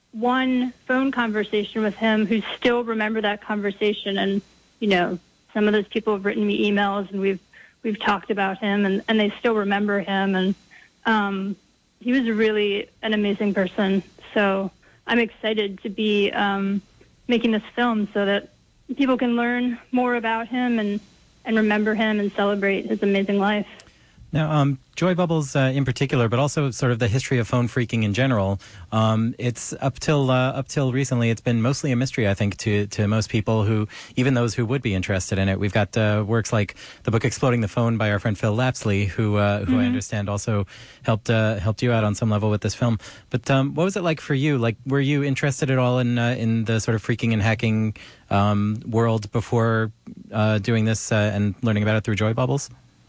one phone conversation with him who still remember that conversation. And, you know, some of those people have written me emails, and we've We've talked about him, and, and they still remember him. And um, he was really an amazing person. So I'm excited to be um, making this film so that people can learn more about him and, and remember him and celebrate his amazing life. Now, um, Joy Bubbles uh, in particular, but also sort of the history of phone freaking in general. Um, it's up till uh, up till recently, it's been mostly a mystery, I think, to to most people who, even those who would be interested in it. We've got uh, works like the book "Exploding the Phone" by our friend Phil Lapsley, who uh, who mm-hmm. I understand also helped uh, helped you out on some level with this film. But um, what was it like for you? Like, were you interested at all in uh, in the sort of freaking and hacking um, world before uh, doing this uh, and learning about it through Joy Bubbles?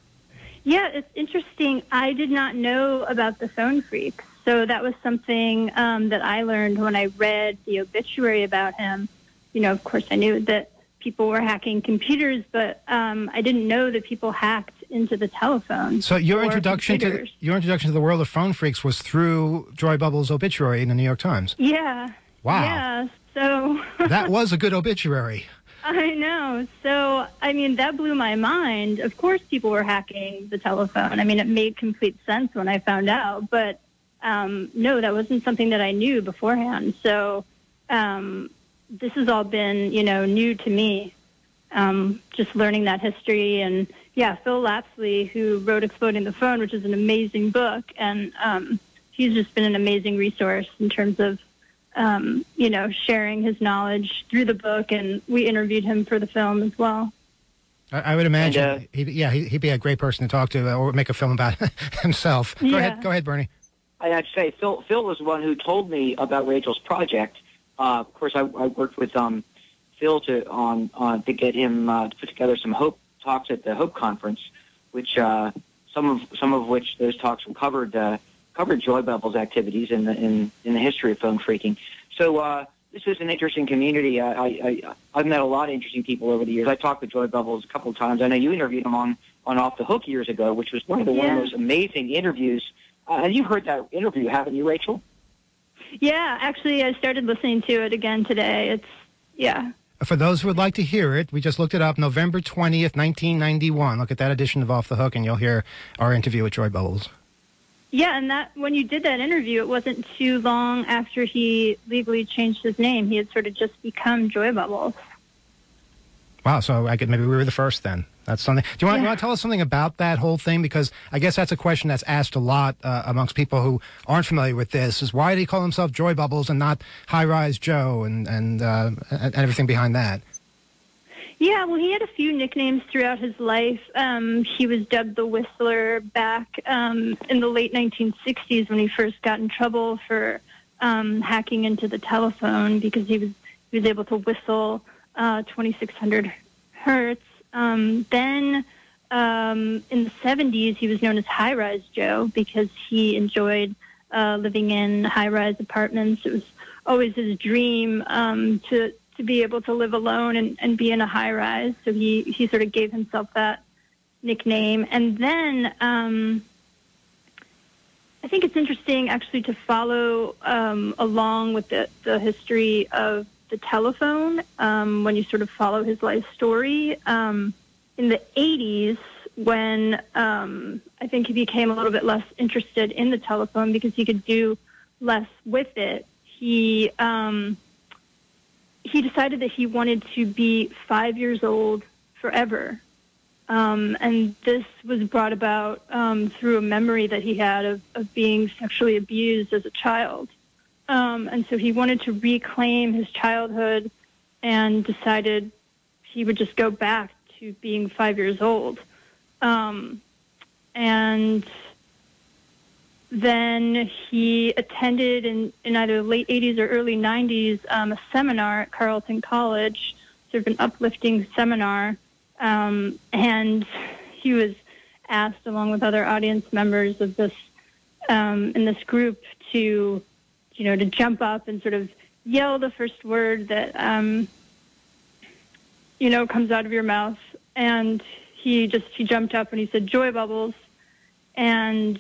Yeah, it's interesting. I did not know about the phone freaks. So that was something um, that I learned when I read the obituary about him. You know, of course, I knew that people were hacking computers, but um, I didn't know that people hacked into the telephone. So your introduction computers. to your introduction to the world of phone freaks was through Joy Bubbles' obituary in the New York Times. Yeah. Wow. Yeah. So that was a good obituary. I know. So, I mean, that blew my mind. Of course, people were hacking the telephone. I mean, it made complete sense when I found out. But, um, no, that wasn't something that I knew beforehand. So um, this has all been, you know, new to me, um, just learning that history. And, yeah, Phil Lapsley, who wrote Exploding the Phone, which is an amazing book. And um, he's just been an amazing resource in terms of um, you know, sharing his knowledge through the book, and we interviewed him for the film as well. I, I would imagine, And, uh, he'd, yeah, he, he'd be a great person to talk to uh, or make a film about himself. Go Yeah. ahead, go ahead, Bernie. I had to say, Phil, Phil was the one who told me about Rachel's project. Uh, of course, I, I worked with um, Phil to on, on to get him uh, to put together some Hope talks at the Hope Conference, which uh, some of some of which those talks covered uh, covered Joy Bubbles' activities in the in, in the history of phone phreaking. So uh, this is an interesting community. I, I, I I've met a lot of interesting people over the years. I talked with Joy Bubbles a couple of times. I know you interviewed him on on Off the Hook years ago, which was one of the one of Yeah. those amazing interviews. Uh, you've heard that interview, haven't you, Rachel? Yeah, actually, I started listening to it again today. It's, yeah. For those who would like to hear it, we just looked it up, November twentieth, nineteen ninety-one. Look at that edition of Off the Hook, and you'll hear our interview with Joy Bubbles. Yeah, and that when you did that interview, it wasn't too long after he legally changed his name. He had sort of just become Joy Bubbles. Wow, so I could maybe we were the first then. That's something. Do you want, Yeah. you want to tell us something about that whole thing? Because I guess that's a question that's asked a lot uh, amongst people who aren't familiar with this. Is why did he call himself Joy Bubbles and not High Rise Joe and and, uh, and everything behind that? Yeah, well, he had a few nicknames throughout his life. Um, he was dubbed the Whistler back um, in the late nineteen sixties when he first got in trouble for um, hacking into the telephone because he was he was able to whistle uh, twenty-six hundred hertz. Um, then um, in the seventies, he was known as High Rise Joe because he enjoyed uh, living in high-rise apartments. It was always his dream um, to to be able to live alone and, and be in a high-rise. So he, he sort of gave himself that nickname. And then um, I think it's interesting actually to follow um, along with the, the history of the telephone um, when you sort of follow his life story. Um, in the eighties, when um, I think he became a little bit less interested in the telephone because he could do less with it, he um, he decided that he wanted to be five years old forever. Um, and this was brought about um, through a memory that he had of, of being sexually abused as a child. Um, and so he wanted to reclaim his childhood and decided he would just go back to being five years old. Um, and then he attended in, in either late eighties or early nineties um, a seminar at Carleton College, sort of an uplifting seminar. Um, and he was asked, along with other audience members of this um, in this group, to you know, to jump up and sort of yell the first word that, um, you know, comes out of your mouth. And he just, he jumped up and he said, Joy Bubbles. And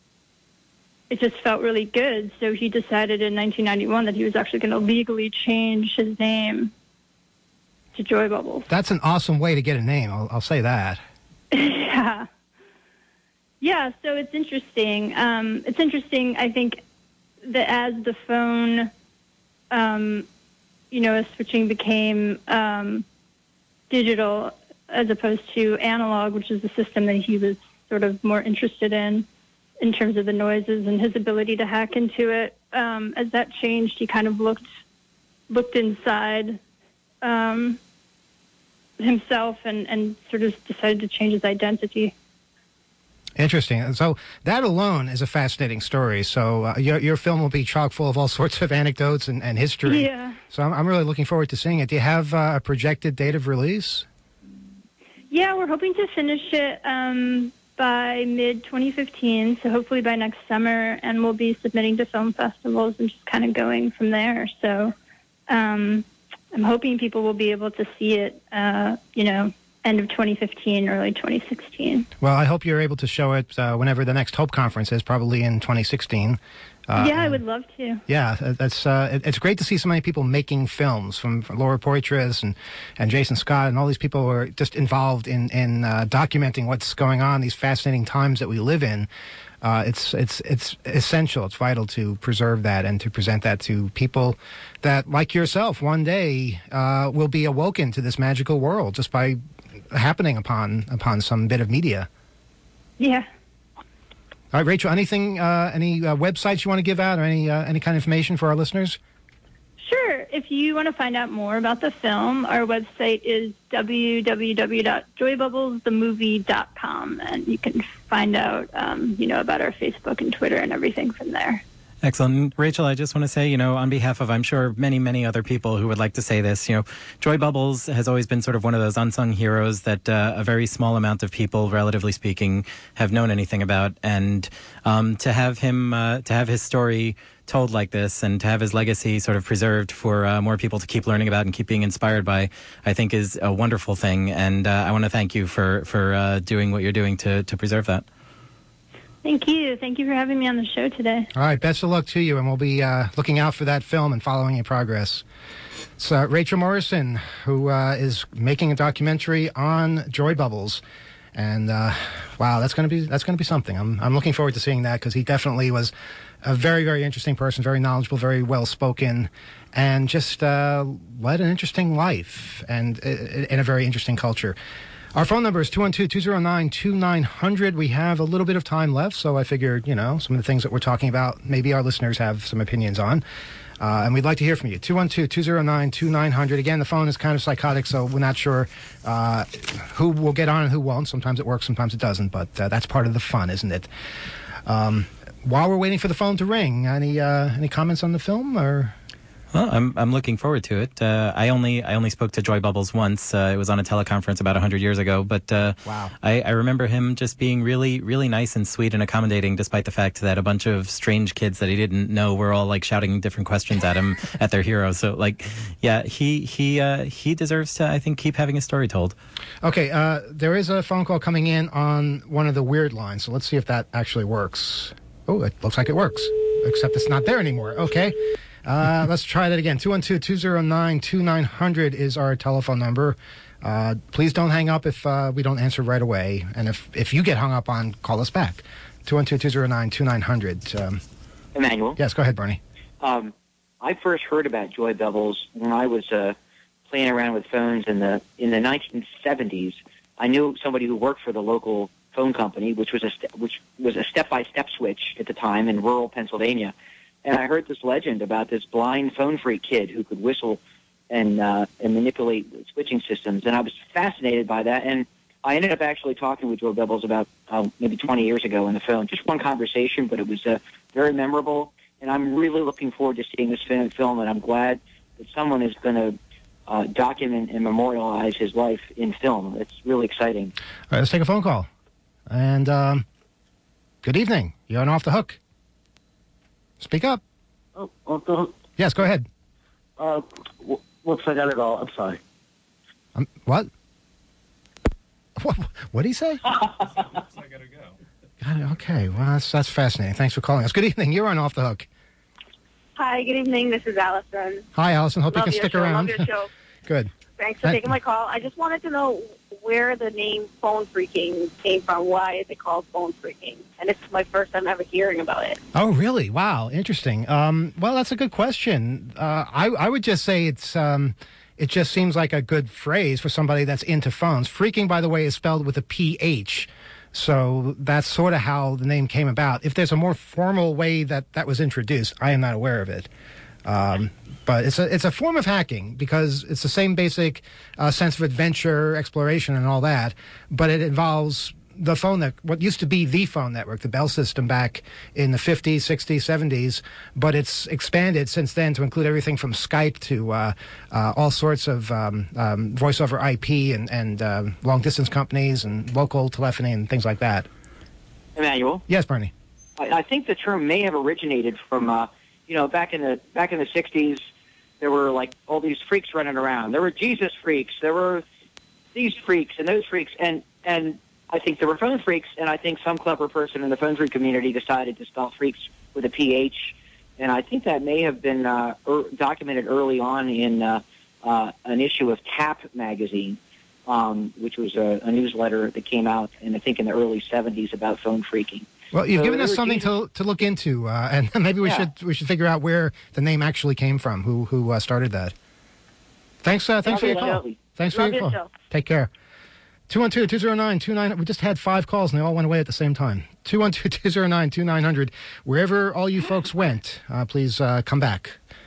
it just felt really good. So he decided in nineteen ninety-one that he was actually going to legally change his name to Joy Bubbles. That's an awesome way to get a name. I'll, I'll say that. Yeah. Yeah, so it's interesting. Um, it's interesting, I think, that as the phone, um, you know, as switching became um, digital as opposed to analog, which is the system that he was sort of more interested in, in terms of the noises and his ability to hack into it. Um, as that changed, he kind of looked looked inside um, himself and, and sort of decided to change his identity. Interesting. So that alone is a fascinating story. So uh, your your film will be chock full of all sorts of anecdotes and, and history. Yeah. So I'm, I'm really looking forward to seeing it. Do you have uh, a projected date of release? Yeah, we're hoping to finish it um, by mid twenty fifteen, so hopefully by next summer, and we'll be submitting to film festivals and just kind of going from there. So um, I'm hoping people will be able to see it, uh, you know, end of twenty fifteen, early twenty sixteen. Well, I hope you're able to show it uh, whenever the next Hope Conference is, probably in twenty sixteen. Uh, yeah, I would love to. Yeah, that's uh, it, it's great to see so many people making films, from, from Laura Poitras and, and Jason Scott and all these people who are just involved in, in uh, documenting what's going on, these fascinating times that we live in. Uh, it's it's it's essential. It's vital to preserve that and to present that to people that, like yourself, one day uh, will be awoken to this magical world just by happening upon upon some bit of media. Yeah. All right, Rachel. Anything? Uh, any uh, websites you want to give out, or any uh, any kind of information for our listeners? if you want to find out more about the film, our website is w w w dot joy bubbles the movie dot com, and you can find out, um, you know, about our Facebook and Twitter and everything from there. Excellent. Rachel, I just want to say, you know, on behalf of, I'm sure, many, many other people who would like to say this, you know, Joy Bubbles has always been sort of one of those unsung heroes that uh, a very small amount of people, relatively speaking, have known anything about. And um, to have him, uh, to have his story told like this and to have his legacy sort of preserved for uh, more people to keep learning about and keep being inspired by, I think is a wonderful thing. And uh, I want to thank you for, for uh, doing what you're doing to, to preserve that. Thank you. Thank you for having me on the show today. All right, best of luck to you, and we'll be uh, looking out for that film and following your progress. It's uh, Rachel Morrison, who uh, is making a documentary on Joy Bubbles, and uh, wow, that's going to be that's going to be something. I'm I'm looking forward to seeing that because he definitely was a very very interesting person, very knowledgeable, very well spoken, and just uh, led an interesting life and uh, in a very interesting culture. Our phone number is two one two, two zero nine, two nine zero zero. We have a little bit of time left, so I figured, you know, some of the things that we're talking about, maybe our listeners have some opinions on. Uh, and we'd like to hear from you. two one two, two zero nine, two nine zero zero. Again, the phone is kind of psychotic, so we're not sure uh, who will get on and who won't. Sometimes it works, sometimes it doesn't, but uh, that's part of the fun, isn't it? Um, while we're waiting for the phone to ring, any uh, any comments on the film, or... Well, I'm I'm looking forward to it. Uh, I only I only spoke to Joy Bubbles once. Uh, it was on a teleconference about a hundred years ago. But uh, wow. I, I remember him just being really really nice and sweet and accommodating, despite the fact that a bunch of strange kids that he didn't know were all like shouting different questions at him at their hero. So like, yeah, he he uh, he deserves to, I think, keep having his story told. Okay, uh, there is a phone call coming in on one of the weird lines, so let's see if that actually works. Oh, it looks like it works, except it's not there anymore. Okay. Uh, let's try that again. two one two, two zero nine, two nine zero zero is our telephone number. Uh, please don't hang up if uh, we don't answer right away. And if, if you get hung up on, call us back. two one two, two zero nine, two nine zero zero. Um, Emmanuel? Yes, go ahead, Bernie. Um, I first heard about Joy Bubbles when I was uh, playing around with phones in the in the nineteen seventies. I knew somebody who worked for the local phone company, which was a st- which was a step-by-step switch at the time in rural Pennsylvania. And I heard this legend about this blind phone freak kid who could whistle and uh, and manipulate switching systems. And I was fascinated by that. And I ended up actually talking with Joy Bubbles about uh, maybe twenty years ago on the phone. Just one conversation, but it was uh, very memorable. And I'm really looking forward to seeing this film, and I'm glad that someone is going to uh, document and memorialize his life in film. It's really exciting. All right, let's take a phone call. And um, good evening. You're on Off the Hook. Speak up. Oh, off the hook. Yes, go ahead. Uh, w- whoops, I gotta go. I'm sorry. Um, what? What what did he say? I gotta go. Got it. Okay, well, that's, that's fascinating. Thanks for calling us. Good evening. You're on Off the Hook. Hi, good evening. This is Allison. Hi, Allison. Hope Love you can your stick show. around. Love your show. Good. Thanks for Thank- taking my call. I just wanted to know where the name phone freaking came from. Why is it called phone freaking? And it's my first time ever hearing about it. Oh, really? Wow, interesting. Um, well, that's a good question. Uh, I, I would just say it's um, it just seems like a good phrase for somebody that's into phones. Freaking, by the way, is spelled with a P H. So that's sort of how the name came about. If there's a more formal way that that was introduced, I am not aware of it. Um, but it's a it's a form of hacking because it's the same basic uh, sense of adventure, exploration, and all that. But it involves the phone that what used to be the phone network, the Bell system back in the fifties, sixties, seventies. But it's expanded since then to include everything from Skype to uh, uh, all sorts of um, um, voice over I P and and uh, long distance companies and local telephony and things like that. Emmanuel? Yes, Bernie. I, I think the term may have originated from, uh, you know, back in the back in the sixties, there were like all these freaks running around. There were Jesus freaks. There were these freaks and those freaks, and and I think there were phone freaks, and I think some clever person in the phone freak community decided to spell freaks with a P H, and I think that may have been uh, er, documented early on in uh, uh, an issue of Tap magazine, um, which was a, a newsletter that came out, in, I think, in the early seventies about phone freaking. Well, you've So given there us were something Jesus- to to look into, uh, and maybe we Yeah. should we should figure out where the name actually came from, who who uh, started that. Thanks, uh, thanks for your call. Thanks for Love your your call. show. Take care. two one two, two zero nine, two nine. We just had five calls and they all went away at the same time. two one two, two zero nine, two nine zero zero. Wherever all you folks went, uh, please uh, come back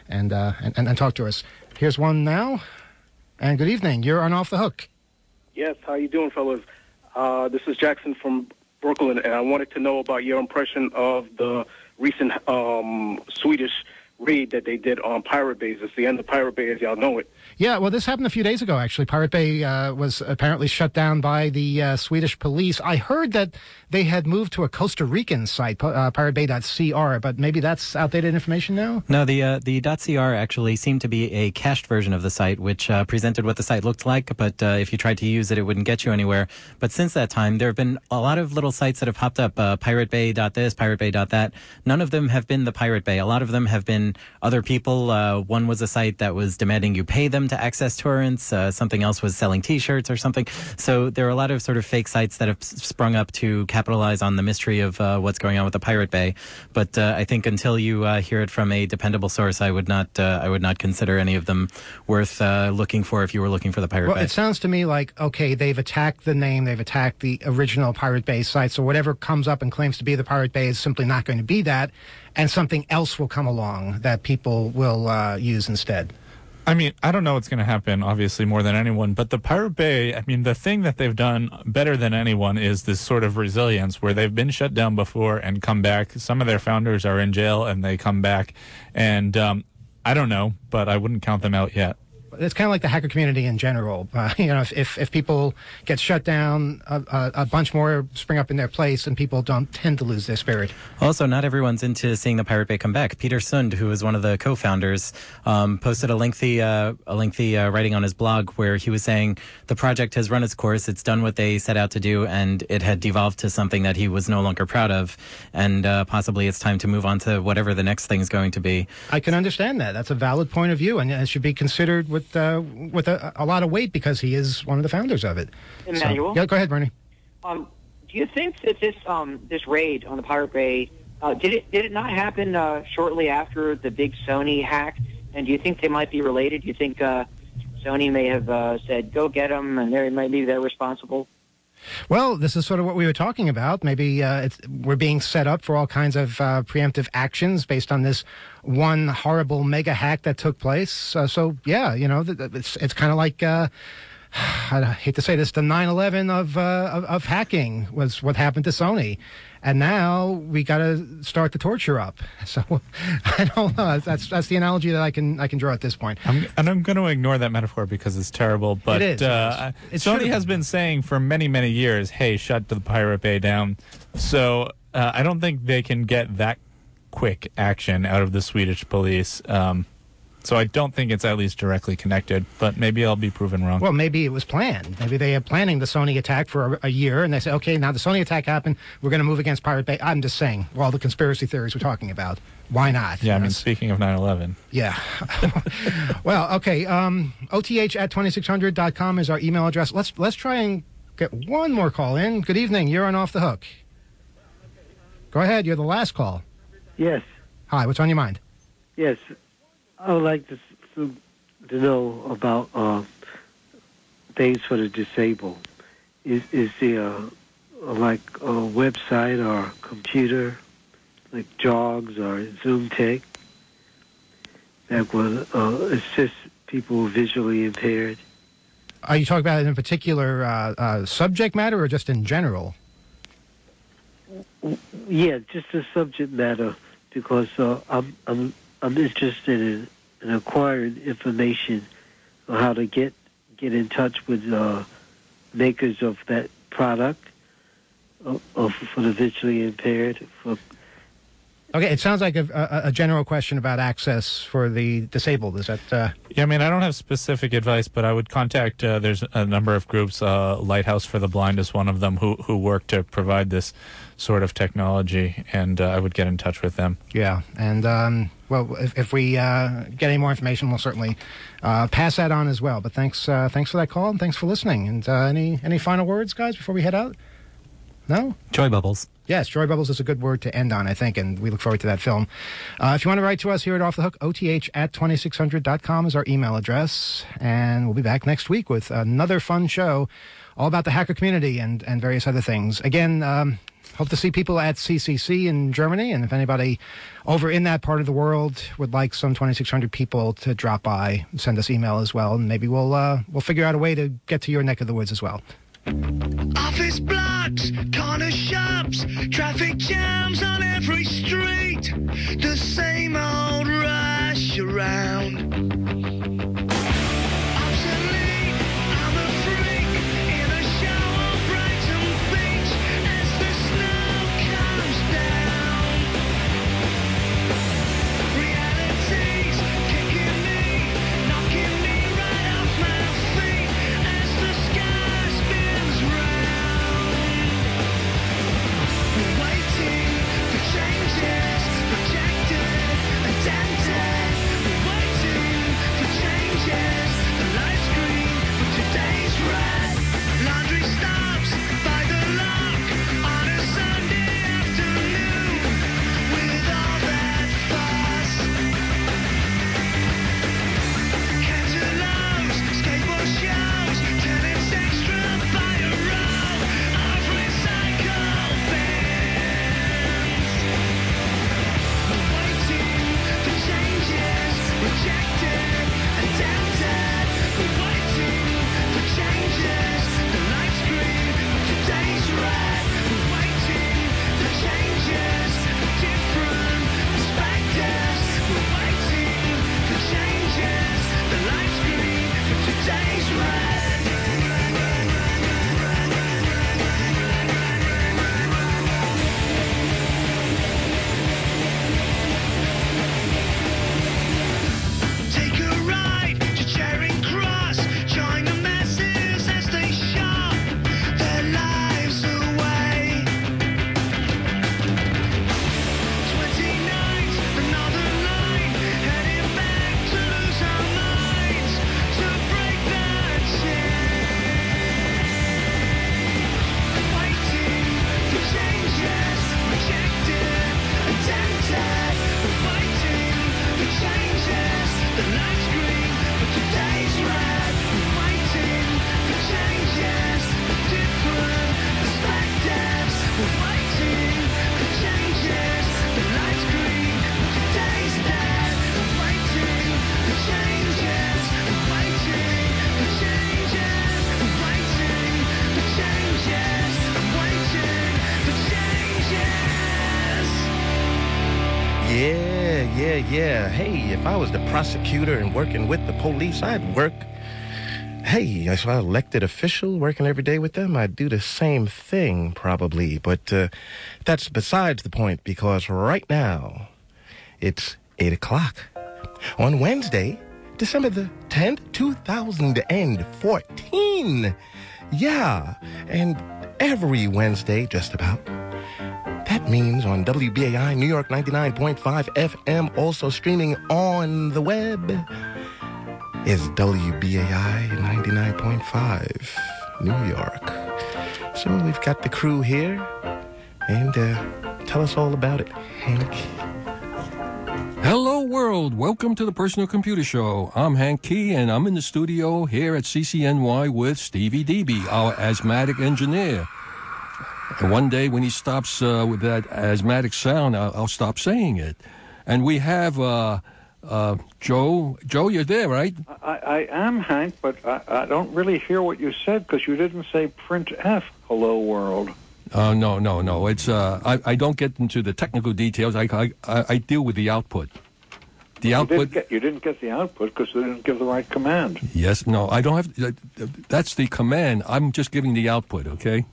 and, uh, and, and, and talk to us. Here's one now. And good evening. You're on Off the Hook. Yes, how you doing, fellas? Uh, this is Jackson from Brooklyn, and I wanted to know about your impression of the recent um, Swedish raid that they did on Pirate Bay. It's the end of Pirate Bay, as y'all know it. Yeah, well, this happened a few days ago, actually. Pirate Bay uh, was apparently shut down by the uh, Swedish police. I heard that they had moved to a Costa Rican site, uh, pirate bay dot c r, but maybe that's outdated information now? No, the uh, the .cr actually seemed to be a cached version of the site, which uh, presented what the site looked like, but uh, if you tried to use it, it wouldn't get you anywhere. But since that time, there have been a lot of little sites that have popped up, uh, pirate bay dot this, pirate bay dot that. None of them have been the Pirate Bay. A lot of them have been other people. Uh, one was a site that was demanding you pay them to access torrents. Uh, something else was selling T-shirts or something. So there are a lot of sort of fake sites that have sprung up to capitalize on the mystery of uh, what's going on with the Pirate Bay. But uh, I think until you uh, hear it from a dependable source, I would not uh, I would not consider any of them worth uh, looking for if you were looking for the Pirate well, Bay. It sounds to me like, okay, they've attacked the name, they've attacked the original Pirate Bay site, so whatever comes up and claims to be the Pirate Bay is simply not going to be that, and something else will come along that people will uh, use instead. I mean, I don't know what's going to happen, obviously, more than anyone, but the Pirate Bay, I mean, the thing that they've done better than anyone is this sort of resilience where they've been shut down before and come back. Some of their founders are in jail and they come back. And um, I don't know, but I wouldn't count them out yet. It's kind of like the hacker community in general. Uh, you know, if, if, if people get shut down, a, a, a bunch more spring up in their place, and people don't tend to lose their spirit. Also, not everyone's into seeing the Pirate Bay come back. Peter Sund, who is one of the co-founders, um, posted a lengthy, uh, a lengthy uh, writing on his blog where he was saying the project has run its course, it's done what they set out to do, and it had devolved to something that he was no longer proud of, and uh, possibly it's time to move on to whatever the next thing is going to be. I can understand that. That's a valid point of view, and it should be considered with uh, with a, a lot of weight because he is one of the founders of it. Emmanuel? So, yeah, go ahead, Bernie. Um, do you think that this um, this raid on the Pirate Bay, uh, did it did it not happen uh, shortly after the big Sony hack? And do you think they might be related? Do you think uh, Sony may have uh, said, go get them, and they're, maybe they're responsible? Well, this is sort of what we were talking about. Maybe uh, it's, we're being set up for all kinds of uh, preemptive actions based on this one horrible mega hack that took place. Uh, so, yeah, you know, it's it's kind of like, uh, I hate to say this, the nine eleven of, uh, of of hacking was what happened to Sony. And now we got to start the torture up. So I don't know. That's that's the analogy that I can I can draw at this point. I'm, and I'm going to ignore that metaphor because it's terrible. But it is. Uh, it Sony has been saying for many many years, "Hey, shut the Pirate Bay down." So uh, I don't think they can get that quick action out of the Swedish police. Um, So I don't think it's at least directly connected, but maybe I'll be proven wrong. Well, maybe it was planned. Maybe they are planning the Sony attack for a, a year, and they say, okay, now the Sony attack happened, we're going to move against Pirate Bay. I'm just saying, all the conspiracy theories we're talking about, why not? Yeah, I mean, speaking of nine eleven. Yeah. Well, okay, um, O T H at twenty-six hundred dot com is our email address. Let's, let's try and get one more call in. Good evening, you're on Off the Hook. Go ahead, you're the last call. Yes. Hi, what's on your mind? Yes. I would like to to know about uh, things for the disabled. Is is there a, like a website or computer, like Jogs or Zoom Tech, that will uh, assist people visually impaired? Are you talking about it in particular uh, uh, subject matter or just in general? Yeah, just the subject matter, because uh, I'm I'm I'm interested in, in acquiring information on how to get get in touch with uh, makers of that product uh, of, for the visually impaired. For Okay, it sounds like a, a, a general question about access for the disabled. Is that? Uh... Yeah, I mean, I don't have specific advice, but I would contact. Uh, there's a number of groups. Uh, Lighthouse for the Blind is one of them who who work to provide this sort of technology, and uh, I would get in touch with them. Yeah, and um, well, if, if we uh, get any more information, we'll certainly uh, pass that on as well. But thanks, uh, thanks for that call, and thanks for listening. And uh, any any final words, guys, before we head out? No? Joy bubbles. Yes, Joy Bubbles is a good word to end on, I think, and we look forward to that film. Uh, if you want to write to us here at Off the Hook, O T H at twenty-six hundred dot com is our email address, and we'll be back next week with another fun show all about the hacker community and, and various other things. Again, um, hope to see people at C C C in Germany. And if anybody over in that part of the world would like some twenty-six hundred people to drop by, send us email as well. And maybe we'll, uh, we'll figure out a way to get to your neck of the woods as well. Office blocks, corner shops, traffic jams on every street. The same old rush around. Obsolete, I'm a freak in a shower, Brighton Beach as the snow comes down. Reality's kicking me, knocking me right off my feet as the sky spins round. We're waiting for changes, rejected, attempted. We're waiting for changes. The lights green, but today's red. Laundry stops by the lock on a Sunday afternoon with all that fuss. Cantaloupes, skateboard shows, tenants extra by a row of recycle bins. We're waiting for changes, rejected, attempted. We're waiting for changes. The lights green, but today's red. We're waiting for changes, different perspectives. We're waiting for changes. The lights green, but today's red. Take a ride to Charing Cross. Join the masses as they shop their lives away. twenty-ninth, another line, heading back to lose our minds, to break that chain. Waiting for changes, rejected, attempted. We're waiting for changes. The lights green, but today's red. We're waiting for changes, different perspectives. We're waiting for changes. The lights green, but today's dead. We're waiting for changes. We're waiting for changes. We're waiting for changes. We're waiting for changes. Yeah, yeah, yeah. Hey, if I was the prosecutor and working with the police, I'd work. Hey, if I was elected official working every day with them, I'd do the same thing, probably. But uh, that's besides the point, because right now, it's eight o'clock. On Wednesday, December the tenth, two thousand fourteen. Yeah, and every Wednesday, just about. That means on W B A I New York ninety-nine point five F M, also streaming on the web, is W B A I ninety-nine point five New York. So we've got the crew here, and uh, tell us all about it, Hank. Hello, world. Welcome to the Personal Computer Show. I'm Hank Key, and I'm in the studio here at C C N Y with Stevie D B, our asthmatic engineer. And one day when he stops uh, with that asthmatic sound, I'll, I'll stop saying it. And we have uh, uh, Joe. Joe, you're there, right? I, I am, Hank, but I, I don't really hear what you said because you didn't say print F, hello, world. Uh, no, no, no. It's uh, I, I don't get into the technical details. I, I, I deal with the output. The you output. Didn't get, you didn't get the output because they didn't give the right command. Yes, no, I don't have. Uh, that's the command. I'm just giving the output, okay?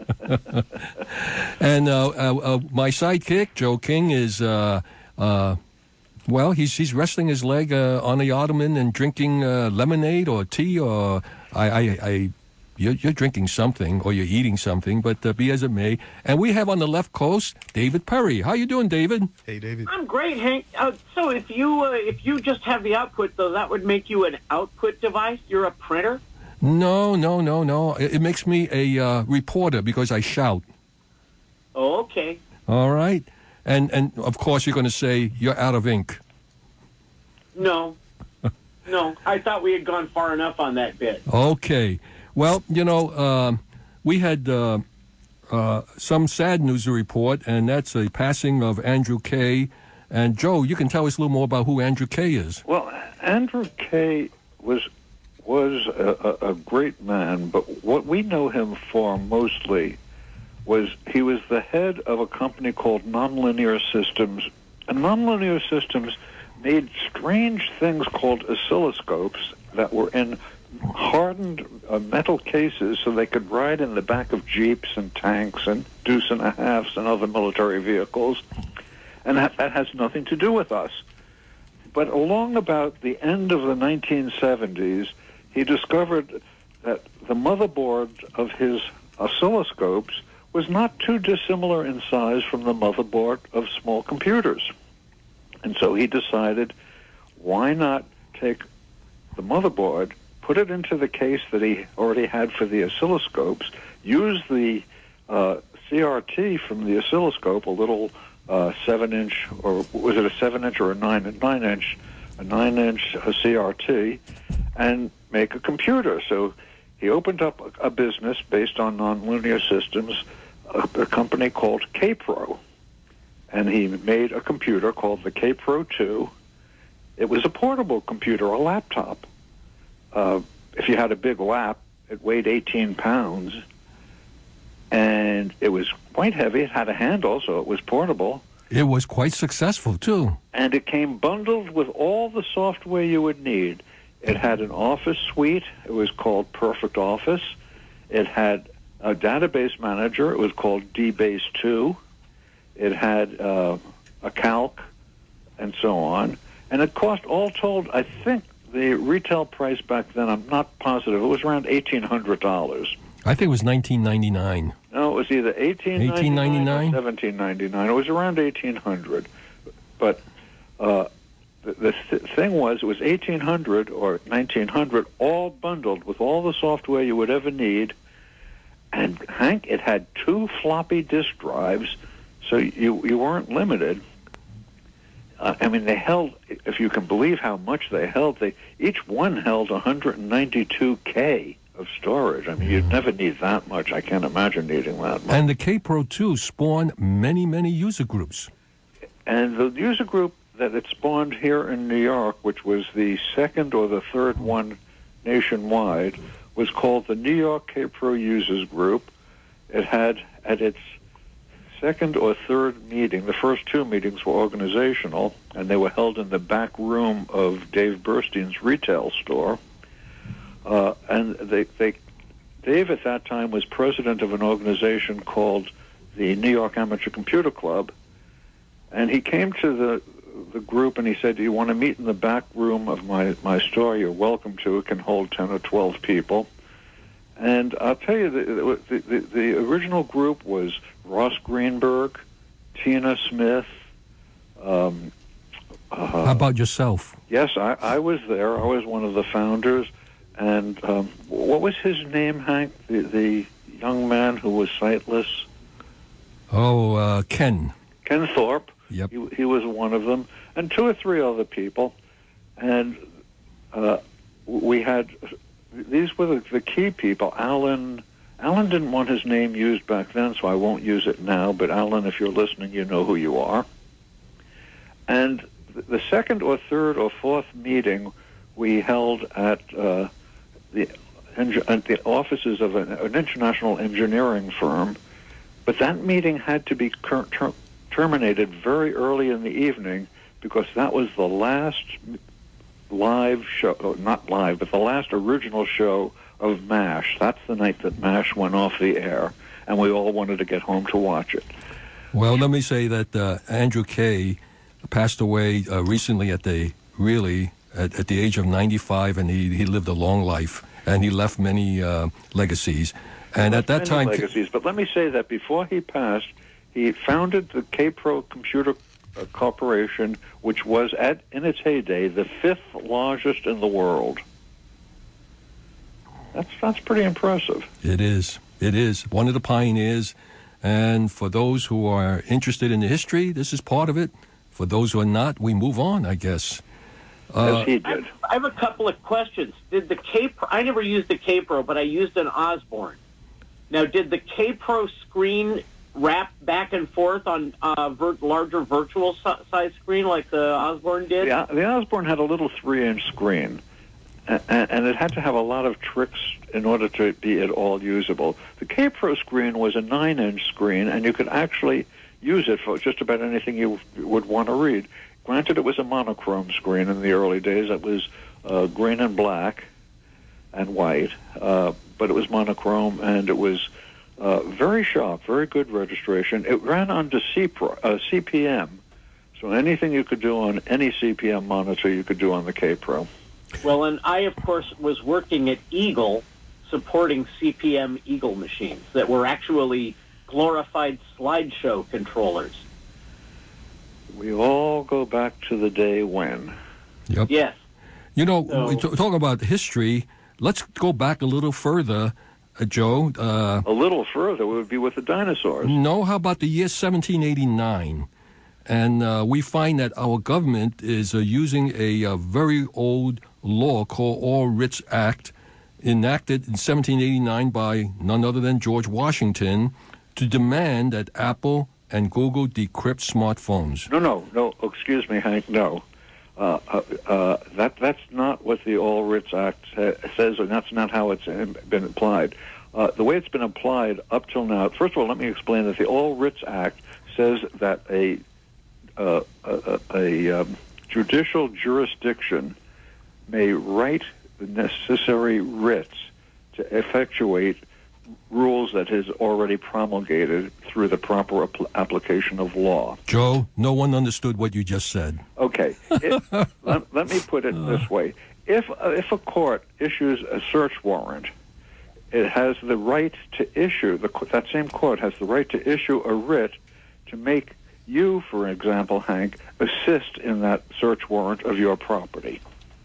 And uh, uh, uh, my sidekick, Joe King, is, uh, uh, well, he's he's resting his leg uh, on the ottoman and drinking uh, lemonade or tea or I, I, I you're, you're drinking something or you're eating something, but uh, be as it may. And we have on the left coast, David Perry. How you doing, David? Hey, David. I'm great, Hank. Uh, so if you uh, if you just have the output, though, that would make you an output device? You're a printer? No, no, no, no. It, it makes me a uh, reporter because I shout. Oh, okay. All right. And, and of course, you're going to say you're out of ink. No. No, I thought we had gone far enough on that bit. Okay. Well, you know, um, we had uh, uh, some sad news to report, and that's a passing of Andrew Kay. And Joe, you can tell us a little more about who Andrew Kay is. Well, Andrew Kay was was a, a, a great man, but what we know him for mostly was he was the head of a company called Nonlinear Systems. And Nonlinear Systems made strange things called oscilloscopes that were in hardened uh, metal cases so they could ride in the back of Jeeps and tanks and deuce and a halves and other military vehicles. And that, that has nothing to do with us. But along about the end of the nineteen seventies, he discovered that the motherboard of his oscilloscopes was not too dissimilar in size from the motherboard of small computers. And so he decided, why not take the motherboard, put it into the case that he already had for the oscilloscopes, use the uh, C R T from the oscilloscope, a little uh, seven-inch, or was it a seven-inch or a nine, nine-inch, a nine-inch uh, C R T, and make a computer. So he opened up a, a business based on nonlinear systems, a, a company called K-Pro. And he made a computer called the K-Pro two. It was a portable computer, a laptop. Uh, if you had a big lap, it weighed eighteen pounds. And it was quite heavy. It had a handle, so it was portable. It was quite successful, too. And it came bundled with all the software you would need. It had an office suite. It was called Perfect Office. It had a database manager. It was called D base two. It had uh, a calc and so on. And it cost, all told, I think the retail price back then, I'm not positive, it was around eighteen hundred dollars. I think it was nineteen ninety-nine. No, it was either eighteen ninety-nine or seventeen ninety-nine. It was around eighteen hundred. But uh, the, the th- thing was, it was eighteen hundred or nineteen hundred, all bundled with all the software you would ever need. And, Hank, it had two floppy disk drives, so you, you weren't limited. Uh, I mean, they held, if you can believe how much they held, they each one held one hundred ninety-two K of storage. I mean, you'd never need that much. I can't imagine needing that much. And the K-Pro two spawned many, many user groups. And the user group that it spawned here in New York, which was the second or the third one nationwide, was called the New York K-Pro Users Group. It had, at its second or third meeting, the first two meetings were organizational, and they were held in the back room of Dave Burstein's retail store. Uh, and they, they, Dave at that time was president of an organization called the New York Amateur Computer Club, and he came to the the group and he said, "Do you want to meet in the back room of my, my store? You're welcome to. It can hold ten or twelve people." And I'll tell you, the, the, the, the original group was Ross Greenberg, Tina Smith. Um, uh, How about yourself? Yes, I, I was there. I was one of the founders. And um, what was his name, Hank? The, the young man who was sightless? Oh, uh, Ken. Ken Thorpe. Yep. He, he was one of them. And two or three other people. And uh, we had... These were the, the key people. Alan, Alan didn't want his name used back then, so I won't use it now. But Alan, if you're listening, you know who you are. And the second or third or fourth meeting we held at uh, the at the offices of an, an international engineering firm. But that meeting had to be cur- ter- terminated very early in the evening because that was the last live show, not live, but the last original show of MASH. That's the night that MASH went off the air, and we all wanted to get home to watch it. Well, let me say that uh, Andrew Kay passed away uh, recently at the, really, at, at the age of ninety-five, and he, he lived a long life, and he left many uh, legacies. And at that Many time... legacies, but let me say that before he passed, he founded the K-Pro Computer uh, Corporation, which was, at in its heyday, the fifth largest in the world. That's that's pretty impressive. It is. It is. One of the pioneers. And for those who are interested in the history, this is part of it. For those who are not, we move on, I guess. Uh, As he did. I have a couple of questions. Did the K-Pro, I never used the K-Pro, but I used an Osborne. Now, did the K-Pro screen wrap back and forth on uh, vir- larger virtual si- size screen like the Osborne did? The, the Osborne had a little three-inch screen, and, and it had to have a lot of tricks in order to be at all usable. The K-Pro screen was a nine-inch screen, and you could actually use it for just about anything you would want to read. Granted, it was a monochrome screen in the early days. It was uh, green and black and white, uh, but it was monochrome, and it was uh, very sharp, very good registration. It ran under C P R, uh, C P M, so anything you could do on any C P M monitor, you could do on the K-Pro. Well, and I, of course, was working at Eagle, supporting C P M Eagle machines that were actually glorified slideshow controllers. We all go back to the day when. Yep. Yes. You know, So- we t- talk about history. Let's go back a little further, uh, Joe. Uh, A little further would be with the dinosaurs. no, how about the year seventeen eighty-nine? And uh, we find that our government is uh, using a uh, very old law called All Writs Act, enacted in seventeen eighty-nine by none other than George Washington, to demand that Apple and Google decrypt smartphones. No, no, no. Excuse me, Hank. No, uh, uh, uh, that that's not what the All Writs Act sa- says, and that's not how it's um, been applied. Uh, the way it's been applied up till now. First of all, let me explain that the All Writs Act says that a uh, a, a um, judicial jurisdiction may write the necessary writs to effectuate rules that is already promulgated through the proper apl- application of law. Joe, no one understood what you just said. Okay. If, let, let me put it this way. If, uh, if a court issues a search warrant, it has the right to issue, the, that same court has the right to issue a writ to make you, for example, Hank, assist in that search warrant of your property.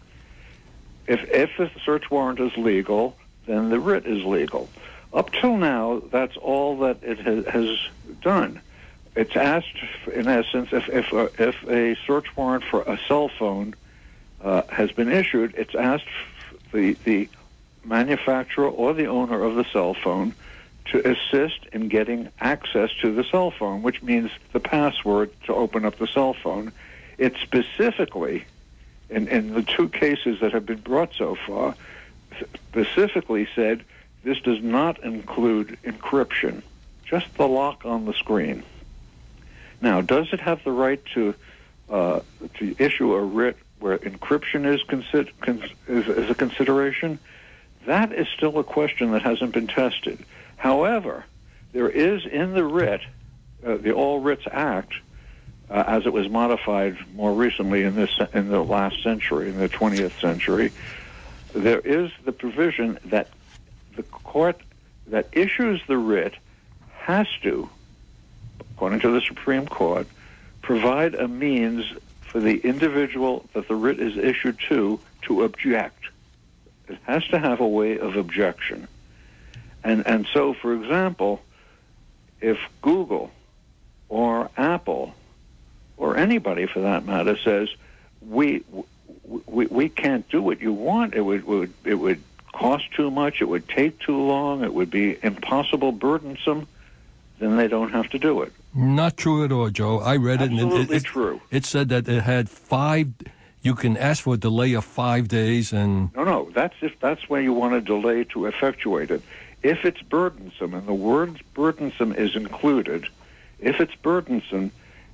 If, if the search warrant is legal, then the writ is legal. Up till now, that's all that it ha- has done. It's asked, in essence, if if a, if a search warrant for a cell phone uh, has been issued, it's asked the the manufacturer or the owner of the cell phone to assist in getting access to the cell phone, which means the password to open up the cell phone. It specifically, in, in the two cases that have been brought so far, specifically said this does not include encryption, just the lock on the screen. Now, does it have the right to uh, to issue a writ where encryption is, consider, cons- is, is a consideration? That is still a question that hasn't been tested. However, there is in the writ, uh, the All Writs Act, uh, as it was modified more recently in this in the last century, in the twentieth century, there is the provision that the court that issues the writ has to, according to the Supreme Court, provide a means for the individual that the writ is issued to to object. It has to have a way of objection. And and so, for example, if Google or Apple or anybody for that matter says, we we, we can't do what you want, it would, would it would cost too much, it would take too long, it would be impossible, burdensome, then they don't have to do it. Not true at all, Joe. I read it. Absolutely and it, it, true. It said that it had five. You can ask for a delay of five days, and No, no, that's if that's where you want a delay to effectuate it. If it's burdensome, and the word burdensome is included, if it's burdensome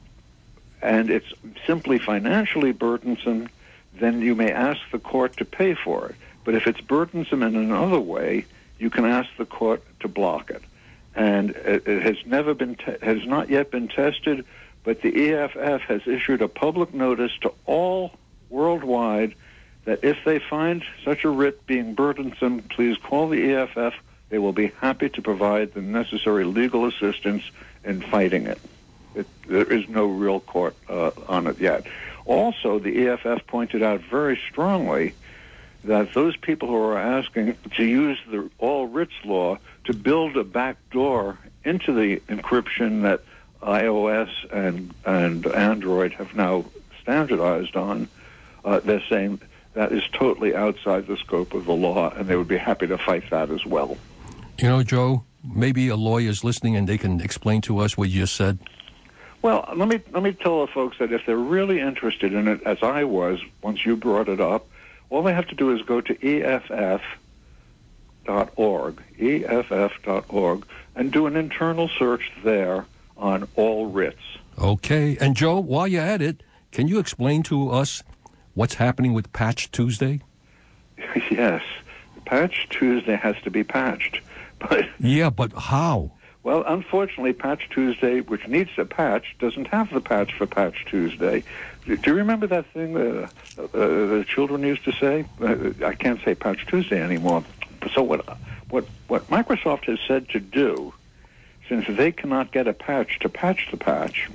and it's simply financially burdensome, then you may ask the court to pay for it. But if it's burdensome in another way, you can ask the court to block it. And it, it has never been, te- has not yet been tested, but the E F F has issued a public notice to all worldwide that if they find such a writ being burdensome, please call the E F F. They will be happy to provide the necessary legal assistance in fighting it. it there is no real court uh, on it yet. Also, the E F F pointed out very strongly that those people who are asking to use the all writs law to build a back door into the encryption that iOS and and Android have now standardized on, uh, they're saying that is totally outside the scope of the law, and they would be happy to fight that as well. you know, Joe, maybe a lawyer's listening and they can explain to us what you just said. Well, let me let me tell the folks that if they're really interested in it, as I was once you brought it up, all they have to do is go to E F F dot org, E F F dot org, and do an internal search there on all writs. Okay. And, Joe, while you're at it, can you explain to us what's happening with Patch Tuesday? Yes. Patch Tuesday has to be patched. But yeah, but how? Well, unfortunately, Patch Tuesday, which needs a patch, doesn't have the patch for Patch Tuesday. Do you remember that thing uh, uh, the children used to say? Uh, I can't say Patch Tuesday anymore. So what, what, what Microsoft has said to do, since they cannot get a patch to patch the patch,